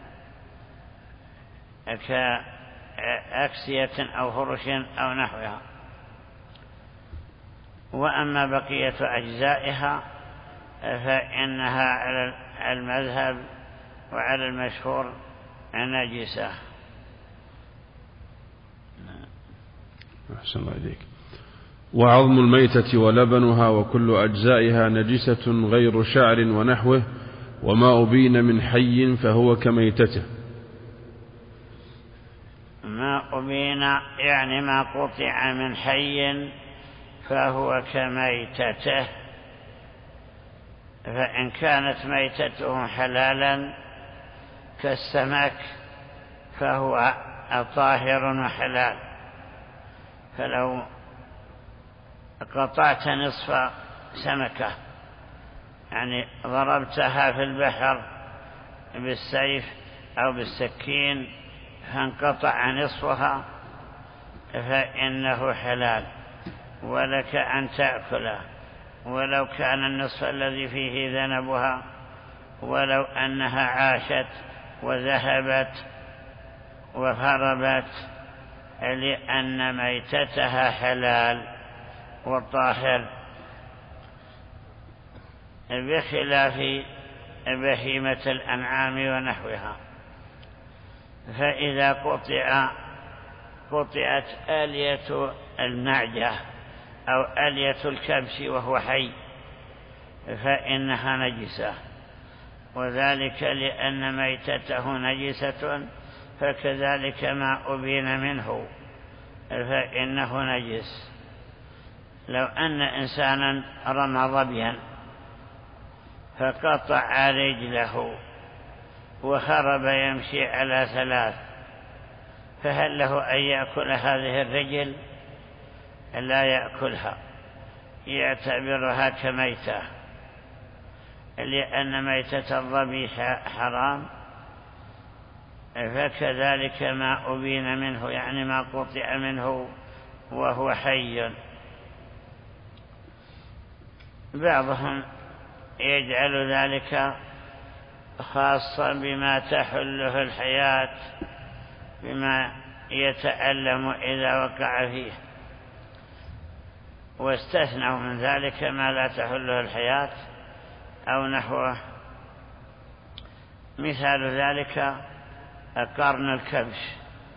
S1: كأكسية أو فرش أو نحوها. وأما بقية أجزائها فإنها على المذهب وعلى المشهور نجسة.
S3: أحسن الله إليك. وعظم الميتة ولبنها وكل أجزائها نجسة غير شعر ونحوه، وما أبين من حي فهو كميتته.
S1: ما أبين يعني ما قطع من حي فهو كميتته، فإن كانت ميتته حلالا كالسمك فهو طاهر وحلال. فلو قطعت نصف سمكة، يعني ضربتها في البحر بالسيف أو بالسكين فانقطع نصفها فإنه حلال ولك أن تأكله، ولو كان النصف الذي فيه ذنبها، ولو أنها عاشت وذهبت وهربت، لأن ميتتها حلال وطاهر، بخلاف بهيمة الأنعام ونحوها. فإذا قطعت آلية المعدة أو آلية الكبش وهو حي فإنها نجسة، وذلك لأن ميتته نجسة، فكذلك ما أبين منه فإنه نجس. لو أن إنسانا رمى ظبيا فقطع رجله وخرب يمشي على 3، فهل له أن يأكل هذه الرجل؟ لا يأكلها، يعتبرها كميتة، لأن ميتة الظبي حرام. فكذلك ما أبين منه يعني ما قطع منه وهو حي. بعضهم يجعل ذلك خاصا بما تحله الحياة، بما يتألم إذا وقع فيه، واستثنوا من ذلك ما لا تحله الحياة أو نحوه. مثال ذلك قرن الكبش،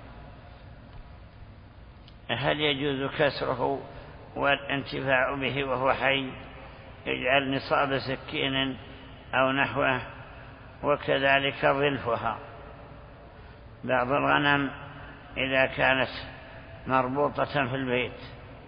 S1: هل يجوز كسره والانتفاع به وهو حي؟ يجعل نصاب سكين أو نحوه. وكذلك ظلفها، بعض الغنم إذا كانت مربوطة في البيت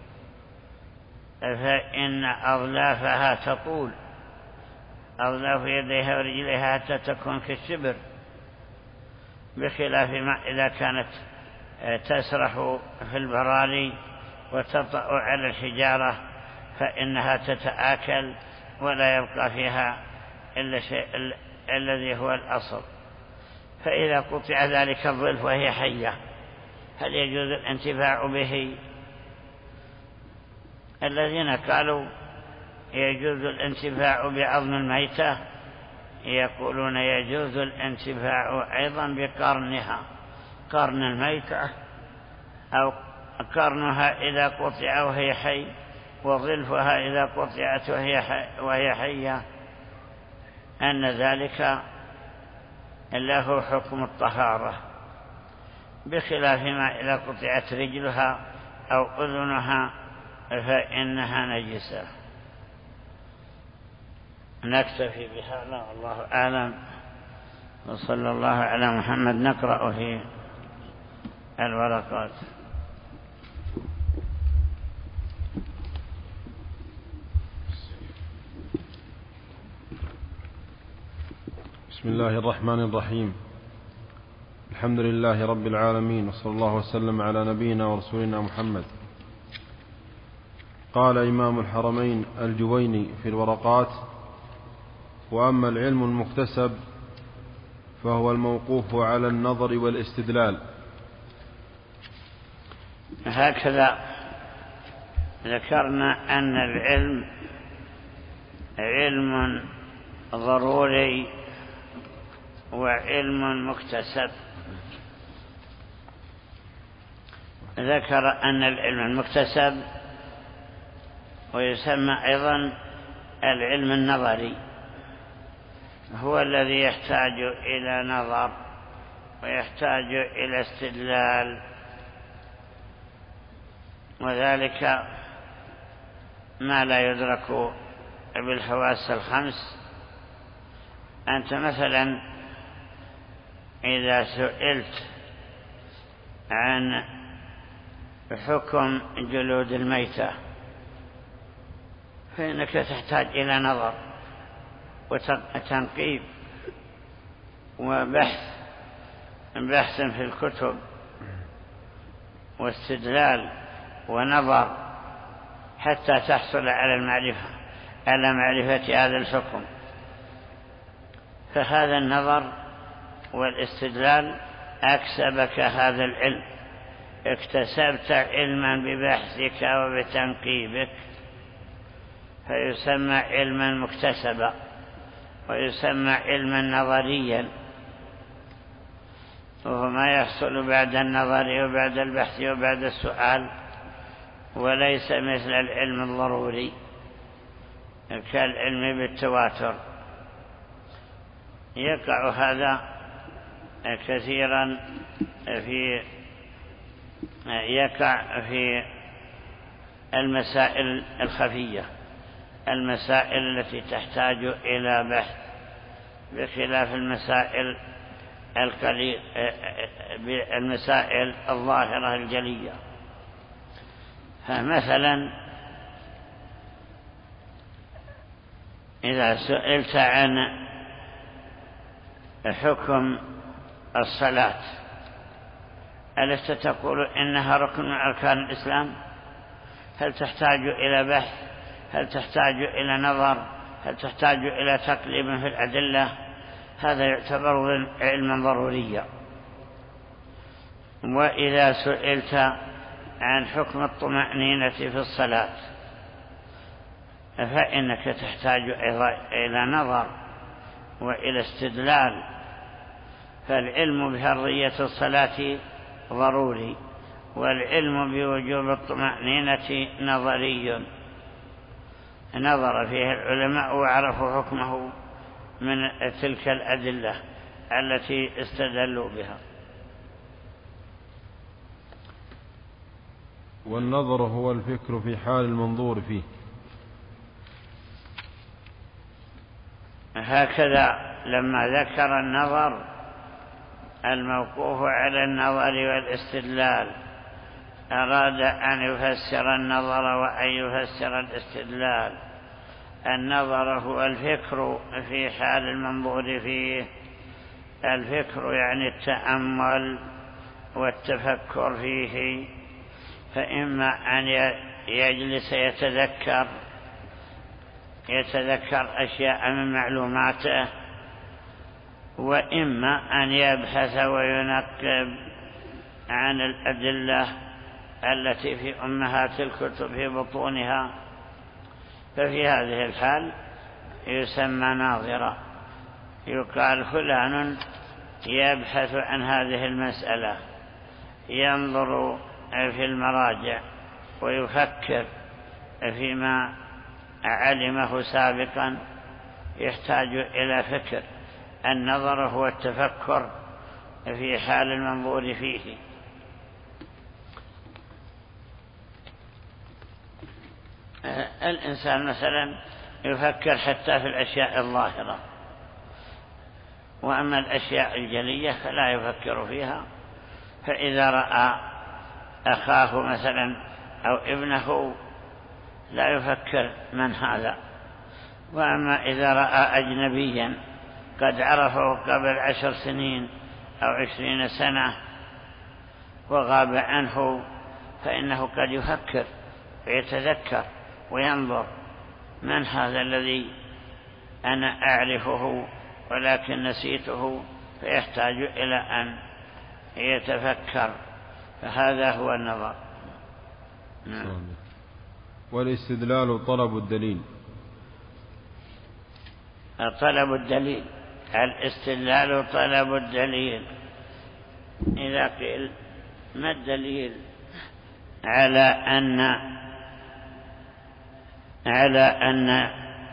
S1: فإن أظلافها تطول، أظلاف يديها ورجليها حتى تكون كالشبر، بخلاف ما إذا كانت تسرح في البراري وتطأ على الحجارة فإنها تتآكل ولا يبقى فيها إلا شيء الذي هو الأصل. فإذا قطع ذلك الظلف وهي حية هل يجوز الانتفاع به؟ الذين قالوا يجوز الانتفاع بعظم الميتة يقولون يجوز الانتفاع أيضا بقرنها، قرن الميتة أو قرنها إذا قطع وهي حي، وظلفها إذا قطعت وهي حية، أن ذلك له حكم الطهارة، بخلاف ما إذا قطعت رجلها أو أذنها فإنها نجسة. نكتفي بهذا والله أعلم، وصلى الله على محمد. نقرأ في الورقات.
S4: بسم الله الرحمن الرحيم. الحمد لله رب العالمين، وصلى الله وسلم على نبينا ورسولنا محمد. قال إمام الحرمين الجويني في الورقات: وأما العلم المكتسب فهو الموقوف على النظر والاستدلال.
S1: هكذا ذكرنا أن العلم علم ضروري وعلم مكتسب. ذكر أن العلم المكتسب ويسمى أيضا العلم النظري هو الذي يحتاج إلى نظر ويحتاج إلى استدلال، وذلك ما لا يدرك بالحواس الخمس. أنت مثلا إذا سئلت عن حكم جلود الميتة فإنك تحتاج إلى نظر وتنقيب وبحث في الكتب واستدلال ونظر حتى تحصل على معرفة هذا الحكم. فهذا النظر والاستدلال أكسبك هذا العلم، اكتسبت علما ببحثك وبتنقيبك، فيسمى علما مكتسبا ويسمى علما نظريا، وهو ما يحصل بعد النظر وبعد البحث وبعد السؤال، وليس مثل العلم الضروري كالعلم بالتواتر. يقع هذا كثيرا في المسائل الخفية، المسائل التي تحتاج إلى بحث، بخلاف المسائل الظاهرة الجلية. فمثلا إذا سئلت عن حكم الصلاة ألست تقول إنها ركن من أركان الإسلام؟ هل تحتاج إلى بحث؟ هل تحتاج إلى نظر؟ هل تحتاج إلى تقليب في الأدلة؟ هذا يعتبر علما ضروريا. وإذا سئلت عن حكم الطمأنينة في الصلاة فإنك تحتاج إلى نظر وإلى استدلال. فالعلم بحرية الصلاة ضروري، والعلم بوجوب الطمأنينة نظري، نظر فيه العلماء وعرفوا حكمه من تلك الأدلة التي استدلوا بها.
S4: والنظر هو الفكر في حال المنظور فيه.
S1: هكذا لما ذكر النظر الموقوف على النظر والاستدلال أراد أن يفسر النظر وأن يفسر الاستدلال. النظر هو الفكر في حال المنظور فيه، الفكر يعني التأمل والتفكر فيه، فإما أن يجلس يتذكر أشياء من معلوماته، وإما أن يبحث وينقب عن الأدلة التي في أمهات الكتب في بطونها، ففي هذه الحال يسمى ناظرا، يقال فلان يبحث عن هذه المسألة، ينظر في المراجع ويفكر فيما علمه سابقا، يحتاج إلى فكر. النظر هو التفكر في حال المنظور فيه. الإنسان مثلا يفكر حتى في الأشياء الظاهرة، وأما الأشياء الجلية فلا يفكر فيها. فإذا رأى أخاه مثلا أو ابنه لا يفكر من هذا. وأما إذا رأى أجنبيا قد عرفه قبل 10 سنين أو 20 سنة وغاب عنه، فإنه قد يفكر ويتذكر وينظر من هذا الذي أنا أعرفه ولكن نسيته، فيحتاج إلى أن يتفكر. فهذا هو النظر.
S4: والاستدلال طلب الدليل.
S1: طلب الدليل، الاستدلال طلب الدليل. إذا قيل ما الدليل على أن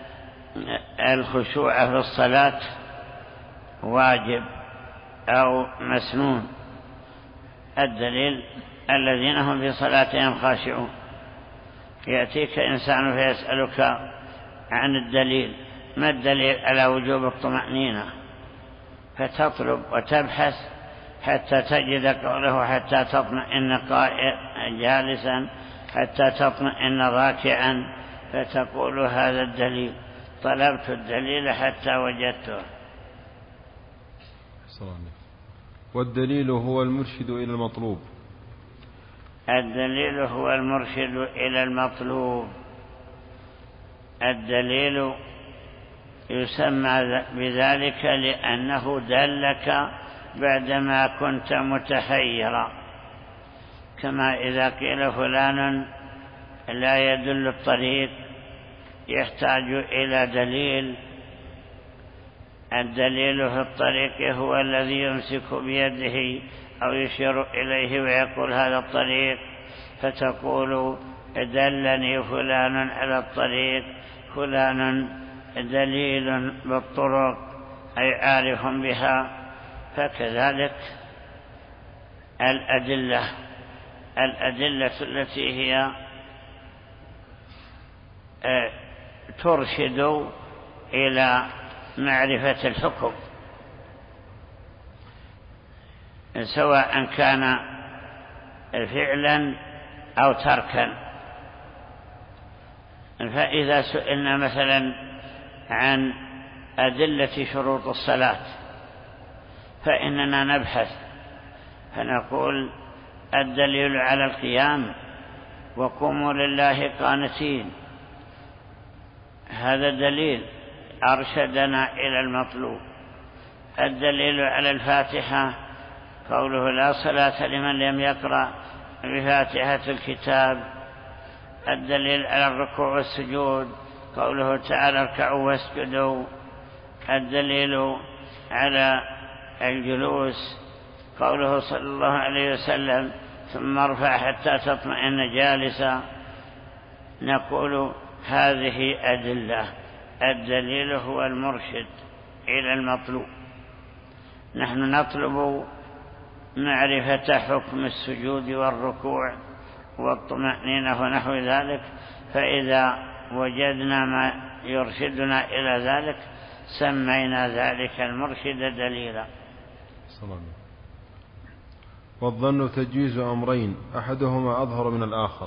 S1: الخشوع في الصلاة واجب أو مسنون؟ الدليل الذين هم في صلاتهم خاشعون. يأتيك إنسان فيسألك عن الدليل، ما الدليل على وجوب الطمأنينة؟ فتطلب وتبحث حتى تجد قوله حتى تطمئن جالسا، حتى تطمئن راكعا، فتقول هذا الدليل، طلبت الدليل حتى وجدته.
S4: والدليل هو المرشد إلى المطلوب.
S1: الدليل هو المرشد إلى المطلوب. الدليل يسمى بذلك لأنه دلك بعدما كنت متحيرا، كما إذا قيل فلان لا يدل الطريق يحتاج إلى دليل. الدليل في الطريق هو الذي يمسك بيده أو يشير إليه ويقول هذا الطريق، فتقول دلني فلان على الطريق. فلان دليل بالطرق أي عارف بها. فكذلك الأدلة التي هي ترشد إلى معرفة الحكم، سواء كان فعلا أو تركا. فإذا سئلنا مثلا عن أدلة شروط الصلاة فإننا نبحث فنقول الدليل على القيام وقوموا لله قانتين، هذا دليل أرشدنا إلى المطلوب. الدليل على الفاتحة قوله لا صلاة لمن لم يقرأ بفاتحة الكتاب. الدليل على الركوع والسجود قوله تعالى اركعوا واسجدوا. الدليل على الجلوس قوله صلى الله عليه وسلم ثم ارفع حتى تطمئن جالسا. نقول هذه أدلة. الدليل هو المرشد إلى المطلوب. نحن نطلب معرفة حكم السجود والركوع والطمأنينة ونحو ذلك، فإذا وجدنا ما يرشدنا إلى ذلك سمينا ذلك المرشد دليلا.
S4: والظن تجويز أمرين أحدهما أظهر من الآخر.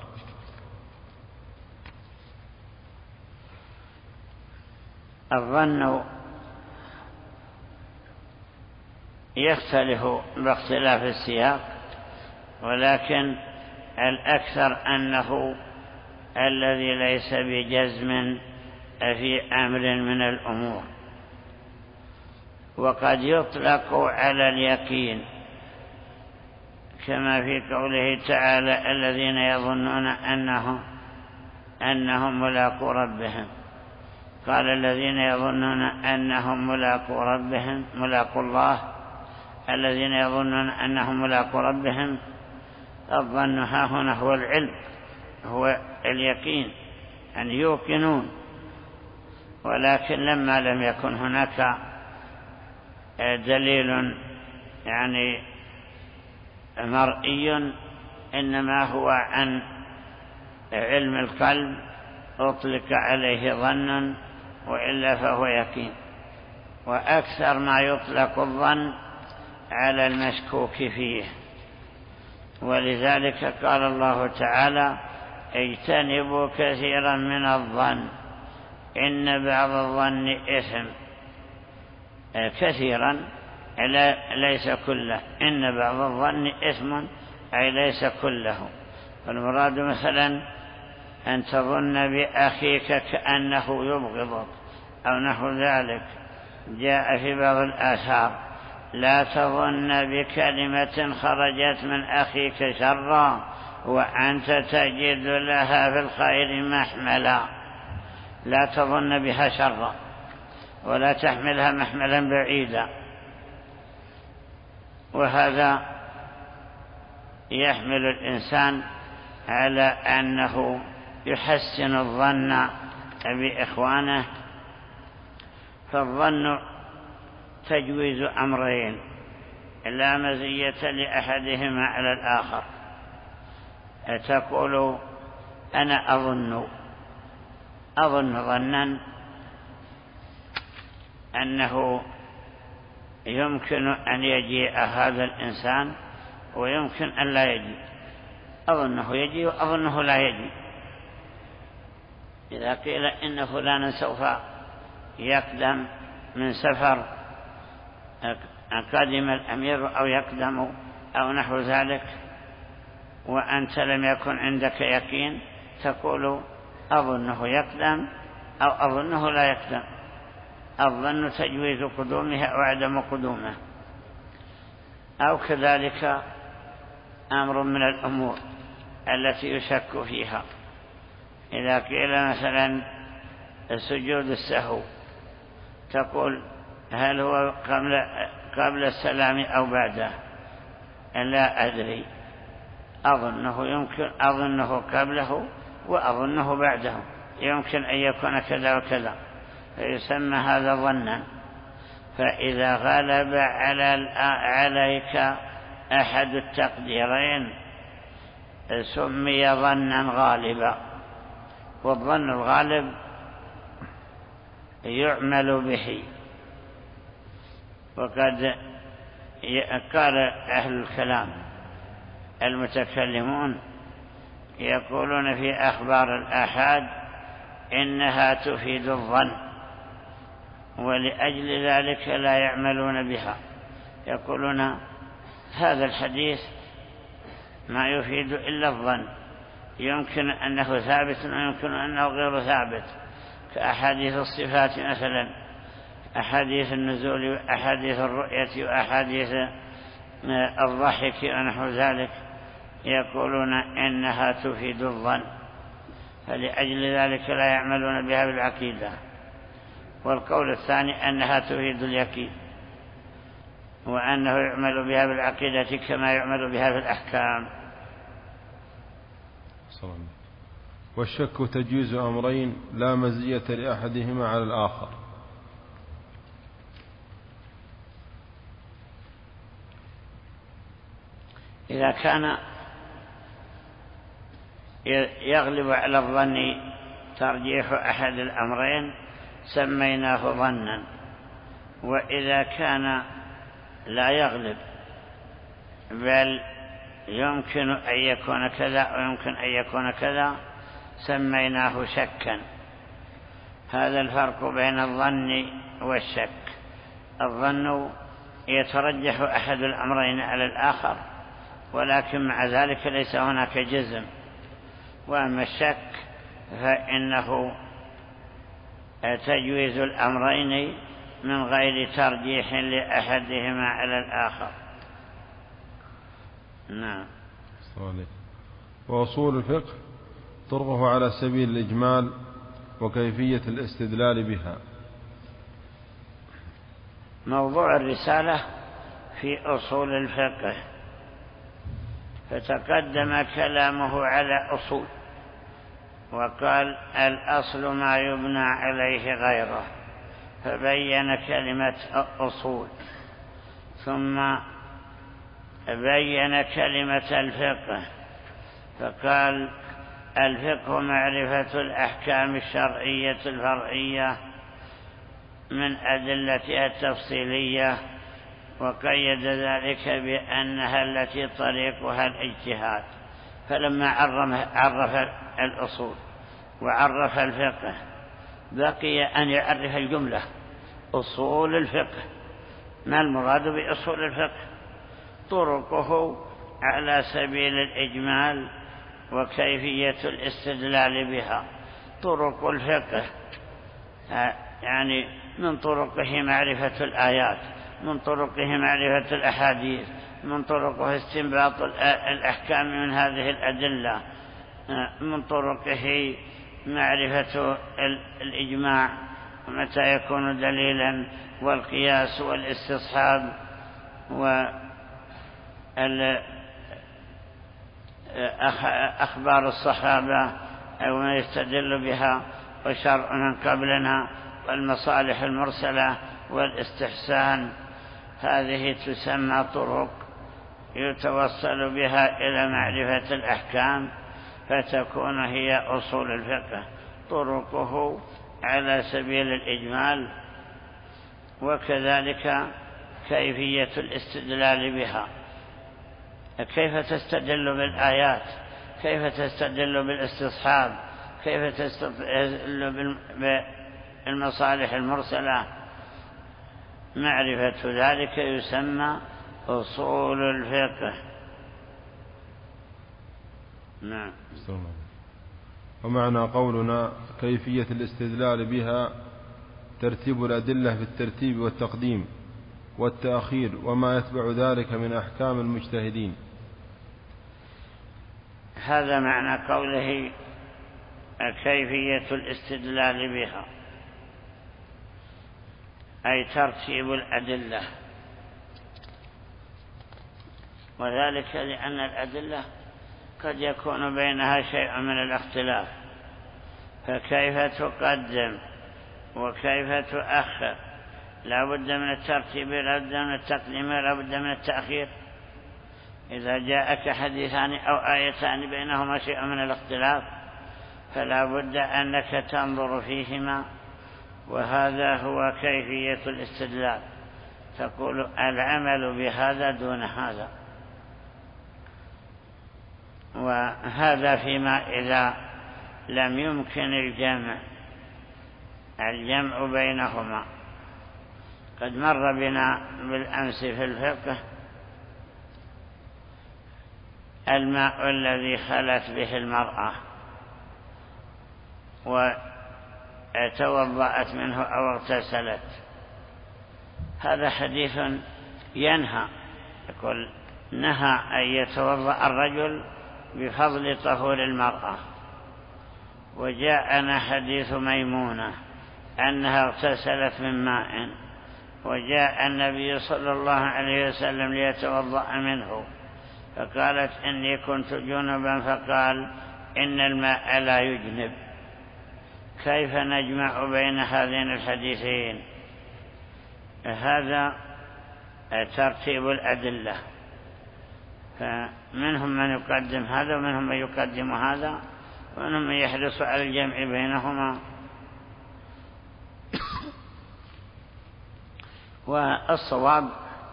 S1: الظن يختلف باختلاف السياق، ولكن الأكثر أنه الذي ليس بجزم في أمر من الأمور. وقد يطلق على اليقين كما في قوله تعالى الذين يظنون أنهم ملاقو ربهم. قال الذين يظنون أنهم ملاقو ربهم ملاقو الله، الذين يظنون أنهم ملاقو ربهم. الظن ها هنا هو العلم، هو اليقين، أن يوقنون. ولكن لما لم يكن هناك دليل يعني مرئي، إنما هو عن علم القلب أطلق عليه ظن، وإلا فهو يقين. وأكثر ما يطلق الظن على المشكوك فيه، ولذلك قال الله تعالى اجتنبوا كثيرا من الظن إن بعض الظن إثم. كثيرا ليس كله، إن بعض الظن إثم أي ليس كله. فالمراد مثلا أن تظن بأخيك كأنه يبغضك أو نحو ذلك. جاء في بعض الآثار لا تظن بكلمة خرجت من أخيك شرا وأنت تجد لها في الخير محملا. لا تظن بها شرا ولا تحملها محملا بعيدا. وهذا يحمل الإنسان على أنه يحسن الظن بإخوانه. فالظن تجويز أمرين لا مزية لأحدهما على الآخر. تقول أنا أظن ظنا أنه يمكن أن يجيء هذا الإنسان ويمكن أن لا يجي. أظنه يجي وأظنه لا يجي. إذا قيل إن فلانا سوف يقدم من سفر، قدم الأمير أو يقدم أو نحو ذلك، وأنت لم يكن عندك يقين، تقول أظنه يقدم أو أظنه لا يقدم. الظن تجويز قدومه أو عدم قدومه. أو كذلك أمر من الأمور التي يشك فيها. إذا قيل مثلا سجود السهو، تقول هل هو قبل السلام أو بعده؟ لا أدري، أظنه قبله وأظنه بعده، يمكن أن يكون كذا وكذا، فيسمى هذا ظنا. فإذا غلب عليك أحد التقديرين سمي ظنا غالبا. والظن الغالب يعمل به. وقد قال أهل الكلام المتكلمون يقولون في أخبار الآحاد إنها تفيد الظن، ولأجل ذلك لا يعملون بها. يقولون هذا الحديث ما يفيد إلا الظن، يمكن أنه ثابت ويمكن أنه غير ثابت، كأحاديث الصفات مثلا، أحاديث النزول وأحاديث الرؤية وأحاديث الضحك ونحو ذلك. يقولون إنها تفيد الظن، فلأجل ذلك لا يعملون بها بالعقيدة. والقول الثاني أنها تفيد اليقين، وأنه يعمل بها بالعقيدة كما يعمل بها في الأحكام.
S4: والشك تجويز أمرين لا مزية لأحدهما على الآخر.
S1: إذا كان يغلب على الظن ترجيح أحد الأمرين سميناه ظنا، وإذا كان لا يغلب بل يمكن أن يكون كذا ويمكن أن يكون كذا سميناه شكا. هذا الفرق بين الظن والشك. الظن يترجح أحد الأمرين على الآخر، ولكن مع ذلك ليس هناك جزم. وأما الشك فإنه تجويز الأمرين من غير ترجيح لأحدهما على الآخر. نعم.
S4: وأصول الفقه طرقه على سبيل الإجمال وكيفية الاستدلال بها.
S1: موضوع الرسالة في أصول الفقه، فتقدم كلامه على أصول، وقال الأصل ما يبنى عليه غيره، فبين كلمة أصول، ثم بين كلمة الفقه فقال الفقه معرفة الأحكام الشرعية الفرعية من أدلتها التفصيلية، وقيد ذلك بأنها التي طريقها الاجتهاد. فلما عرف الأصول وعرف الفقه بقي أن يعرف الجملة أصول الفقه. ما المراد بأصول الفقه؟ طرقه على سبيل الإجمال وكيفية الاستدلال بها. طرق الفقه يعني من طرقه معرفة الآيات، من طرقه معرفة الأحاديث، من طرقه استنباط الأحكام من هذه الأدلة، من طرقه معرفة الإجماع متى يكون دليلا، والقياس والاستصحاب وأخبار الصحابة أو ما يستدل بها، وشرع من قبلنا، والمصالح المرسلة والاستحسان. هذه تسمى طرق يتوصل بها إلى معرفة الأحكام، فتكون هي أصول الفقه. طرقه على سبيل الإجمال، وكذلك كيفية الاستدلال بها. كيف تستدل بالآيات، كيف تستدل بالاستصحاب، كيف تستدل بالمصالح المرسلة. معرفة ذلك يسمى أصول الفقه. نعم.
S4: ومعنى قولنا كيفية الاستدلال بها ترتيب الأدلة بالترتيب والتقديم والتأخير وما يتبع ذلك من أحكام المجتهدين.
S1: هذا معنى قوله كيفية الاستدلال بها، أي ترتيب الأدلة، وذلك لأن الأدلة قد يكون بينها شيء من الاختلاف، فكيف تقدم وكيف تؤخر؟ لا بد من الترتيب، لا بد من التقديم، لا بد من التأخير. إذا جاءك حديثان أو آيتان بينهما شيء من الاختلاف فلا بد أنك تنظر فيهما، وهذا هو كيفية الاستدلال. تقول العمل بهذا دون هذا، وهذا فيما إذا لم يمكن الجمع بينهما. قد مر بنا بالأمس في الفقه الماء الذي خلت به المرأة وتوضأت منه أو اغتسلت، هذا حديث ينهى، يقول نهى أن يتوضأ الرجل بفضل طهور المرأة. وجاءنا حديث ميمونة أنها اغتسلت من ماء، وجاء النبي صلى الله عليه وسلم ليتوضأ منه، فقالت إني كنت جنبا، فقال إن الماء لا يجنب. كيف نجمع بين هذين الحديثين؟ هذا ترتيب الأدلة، فمنهم من يقدم هذا ومنهم من يقدم هذا، ومنهم من يحرص على الجمع بينهما. والصواب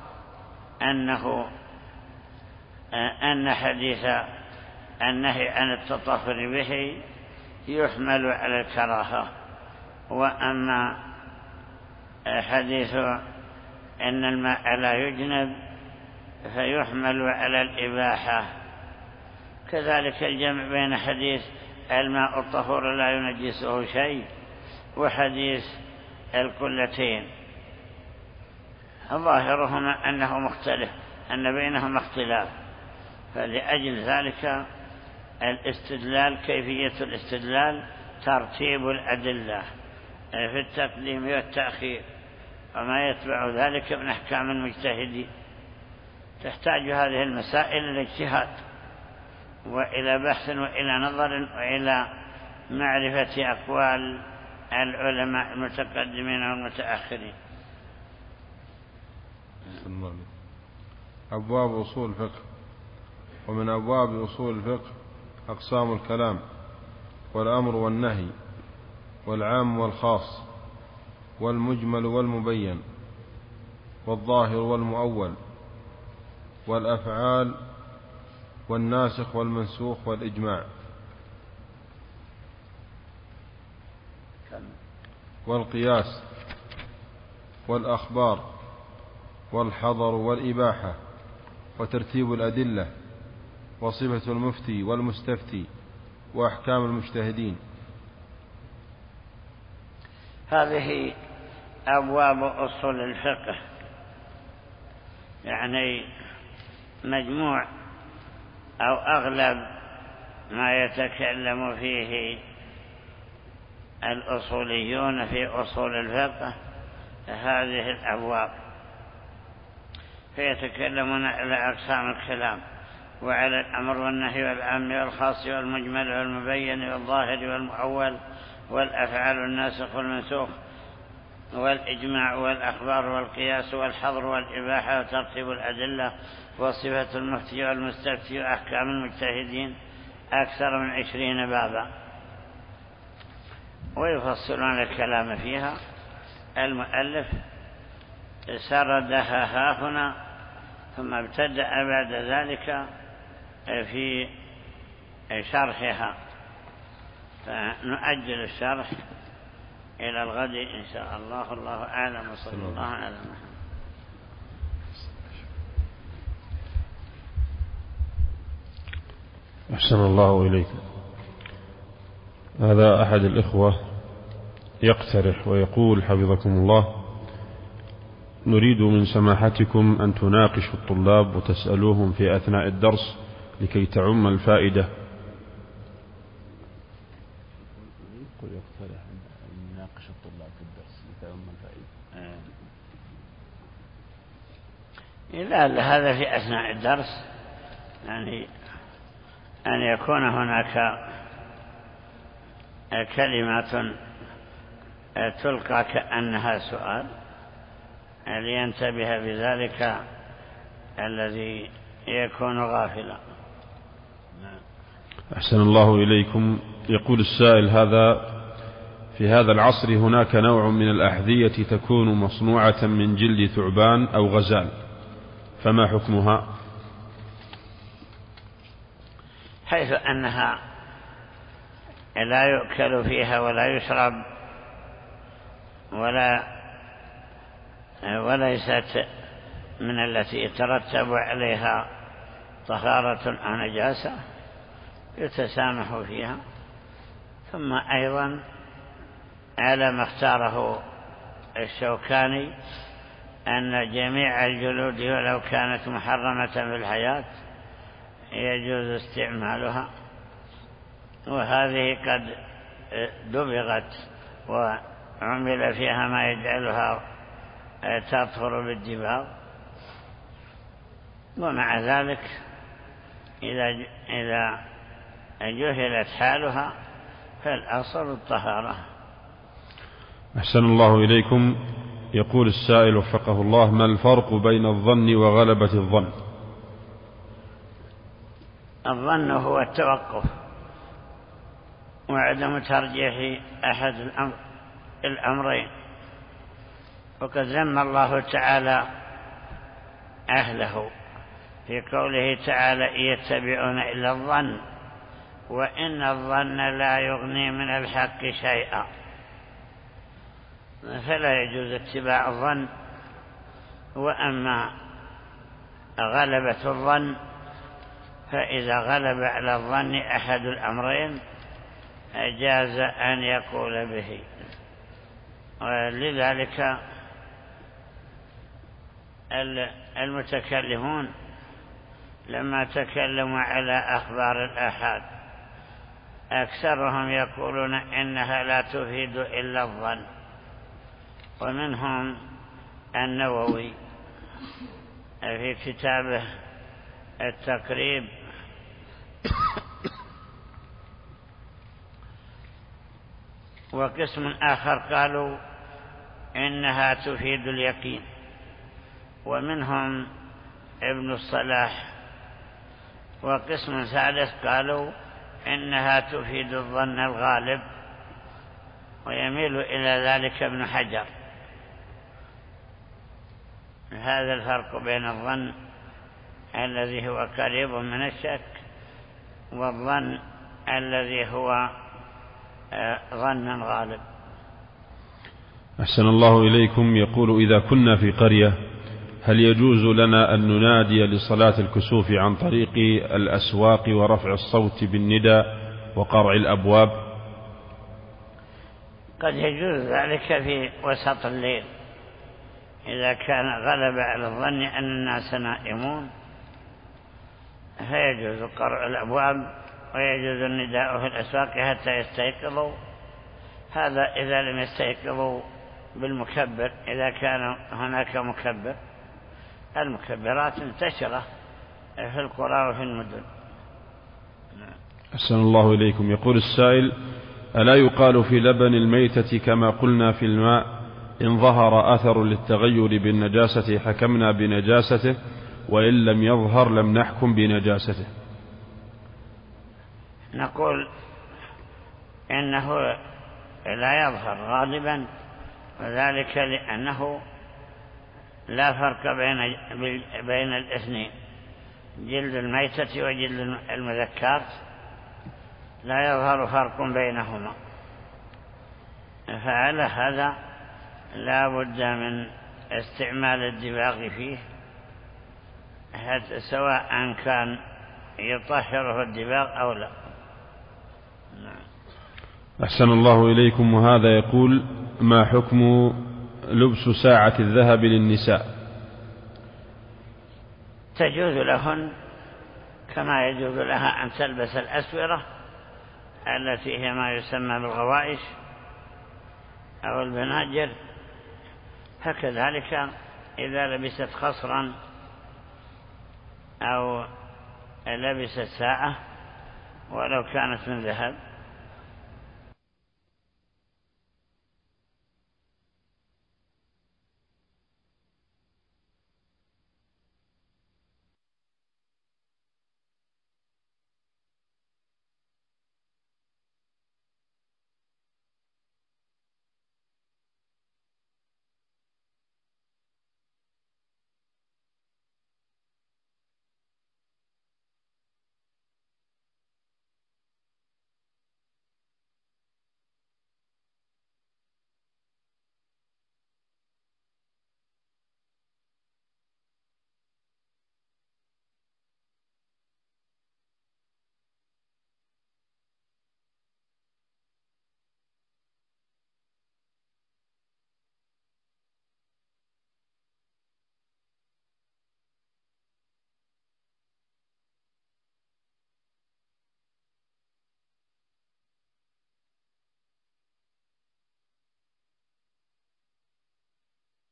S1: أن حديث النهي عن التطهر به يحمل على الكراهة، وأما حديث إن الماء لا يجنب فيحمل على الإباحة. كذلك الجمع بين حديث الماء الطهور لا ينجسه شيء وحديث القلتين، ظاهرهما أنه مختلف، أن بينهما اختلاف، فلأجل ذلك الاستدلال، كيفية الاستدلال ترتيب الأدلة في التقديم والتأخير وما يتبع ذلك من أحكام المجتهدين. تحتاج هذه المسائل إلى اجتهاد وإلى بحث وإلى نظر وإلى معرفة أقوال العلماء المتقدمين والمتأخرين.
S4: أبواب أصول الفقه. ومن أبواب أصول الفقه أقسام الكلام والأمر والنهي والعام والخاص والمجمل والمبين والظاهر والمؤول والأفعال والناسخ والمنسوخ والإجماع والقياس والأخبار والحظر والإباحة وترتيب الأدلة وصفة المفتي والمستفتي وأحكام المجتهدين.
S1: هذه أبواب أصول الفقه، يعني مجموع أو أغلب ما يتكلم فيه الأصوليون في أصول الفقه هذه الأبواب، فيتكلمون على أقسام الكلام وعلى الأمر والنهي والعام والخاص والمجمل والمبين والظاهر والمؤول والأفعال والناسخ والمنسوخ والإجماع والأخبار والقياس والحظر والإباحة وترتيب الأدلة وصفة المفتي والمستفتي وأحكام المجتهدين، أكثر من 20 بابا، ويفصلون الكلام فيها. المؤلف سردها هنا ثم ابتدأ بعد ذلك في شرحها، فنؤجل الشرح إلى الغد إن شاء الله. الله أعلم، وصلى الله على محمد.
S3: أحسن الله إليكم. هذا أحد الإخوة يقترح ويقول حفظكم الله: نريد من سماحتكم أن تناقشوا الطلاب وتسألوهم في أثناء الدرس لكي تعم الفائدة.
S5: يقترح أن نناقش الطلاب في الدرس لتعم الفائدة.
S1: لا، هذا في أثناء الدرس، يعني أن يكون هناك كلمات تلقى كأنها سؤال لينتبه بذلك الذي يكون غافلا.
S3: أحسن الله إليكم. يقول السائل: في هذا العصر هناك نوع من الأحذية تكون مصنوعة من جلد ثعبان أو غزال، فما حكمها؟
S1: حيث أنها لا يؤكل فيها ولا يشرب وليست من التي يترتب عليها طهارة أو نجاسة، يتسامح فيها. ثم أيضا على ما اختاره الشوكاني أن جميع الجلود ولو كانت محرمة في الحياة يجوز استعمالها، وهذه قد دبغت وعمل فيها ما يجعلها تطهر بالدباغ. ومع ذلك إذا جهلت حالها فالأصل الطهارة.
S3: أحسن الله إليكم. يقول السائل وفقه الله: ما الفرق بين الظن وغلبة الظن؟
S1: الظن هو التوقف وعدم ترجيح أحد الأمرين، وقد ذم الله تعالى أهله في قوله تعالى: يتبعون إلا الظن وإن الظن لا يغني من الحق شيئا. فلا يجوز اتباع الظن. وأما غلبة الظن فإذا غلب على الظن أحد الأمرين جاز أن يقول به. ولذلك المتكلمون لما تكلموا على أخبار الآحاد أكثرهم يقولون إنها لا تفيد إلا الظن، ومنهم النووي في كتابه التقريب وقسم آخر قالوا إنها تفيد اليقين، ومنهم ابن الصلاح، وقسم ثالث قالوا إنها تفيد الظن الغالب، ويميل إلى ذلك ابن حجر. هذا الفرق بين الظن الذي هو قريب من الشك والظن الذي هو ظن غالب.
S3: أحسن الله إليكم. يقول: إذا كنا في قرية هل يجوز لنا أن ننادي لصلاة الكسوف عن طريق الأسواق ورفع الصوت بالندى وقرع الأبواب؟
S1: قد يجوز ذلك في وسط الليل إذا كان غلب على الظن أن الناس نائمون، فيجوز قرع الأبواب ويجوز النداء في الأسواق حتى يستيقظوا. هذا إذا لم يستيقظوا بالمكبر، إذا كان هناك مكبر. المكبرات انتشرة في القرى وفي المدن.
S3: أحسن الله إليكم. يقول السائل: ألا يقال في لبن الميتة كما قلنا في الماء إن ظهر أثر للتغير بالنجاسة حكمنا بنجاسته، وإن لم يظهر لم نحكم بنجاسته؟
S1: نقول إنه لا يظهر غالبا، وذلك لأنه لا فرق بين الاثنين، جلد الميتة وجلد المذكات لا يظهر فرق بينهما، فعلى هذا لا بد من استعمال الدباغ فيه، حتى سواء كان يطهره الدباغ أو لا.
S3: أحسن الله إليكم. وهذا يقول: ما حكم لبس ساعة الذهب للنساء؟
S1: تجوز لهن كما يجوز لها أن تلبس الأسورة التي هي ما يسمى بالغوائش أو البناجر، فكذلك إذا لبست خصرا أو لبست ساعة ولو كانت من ذهب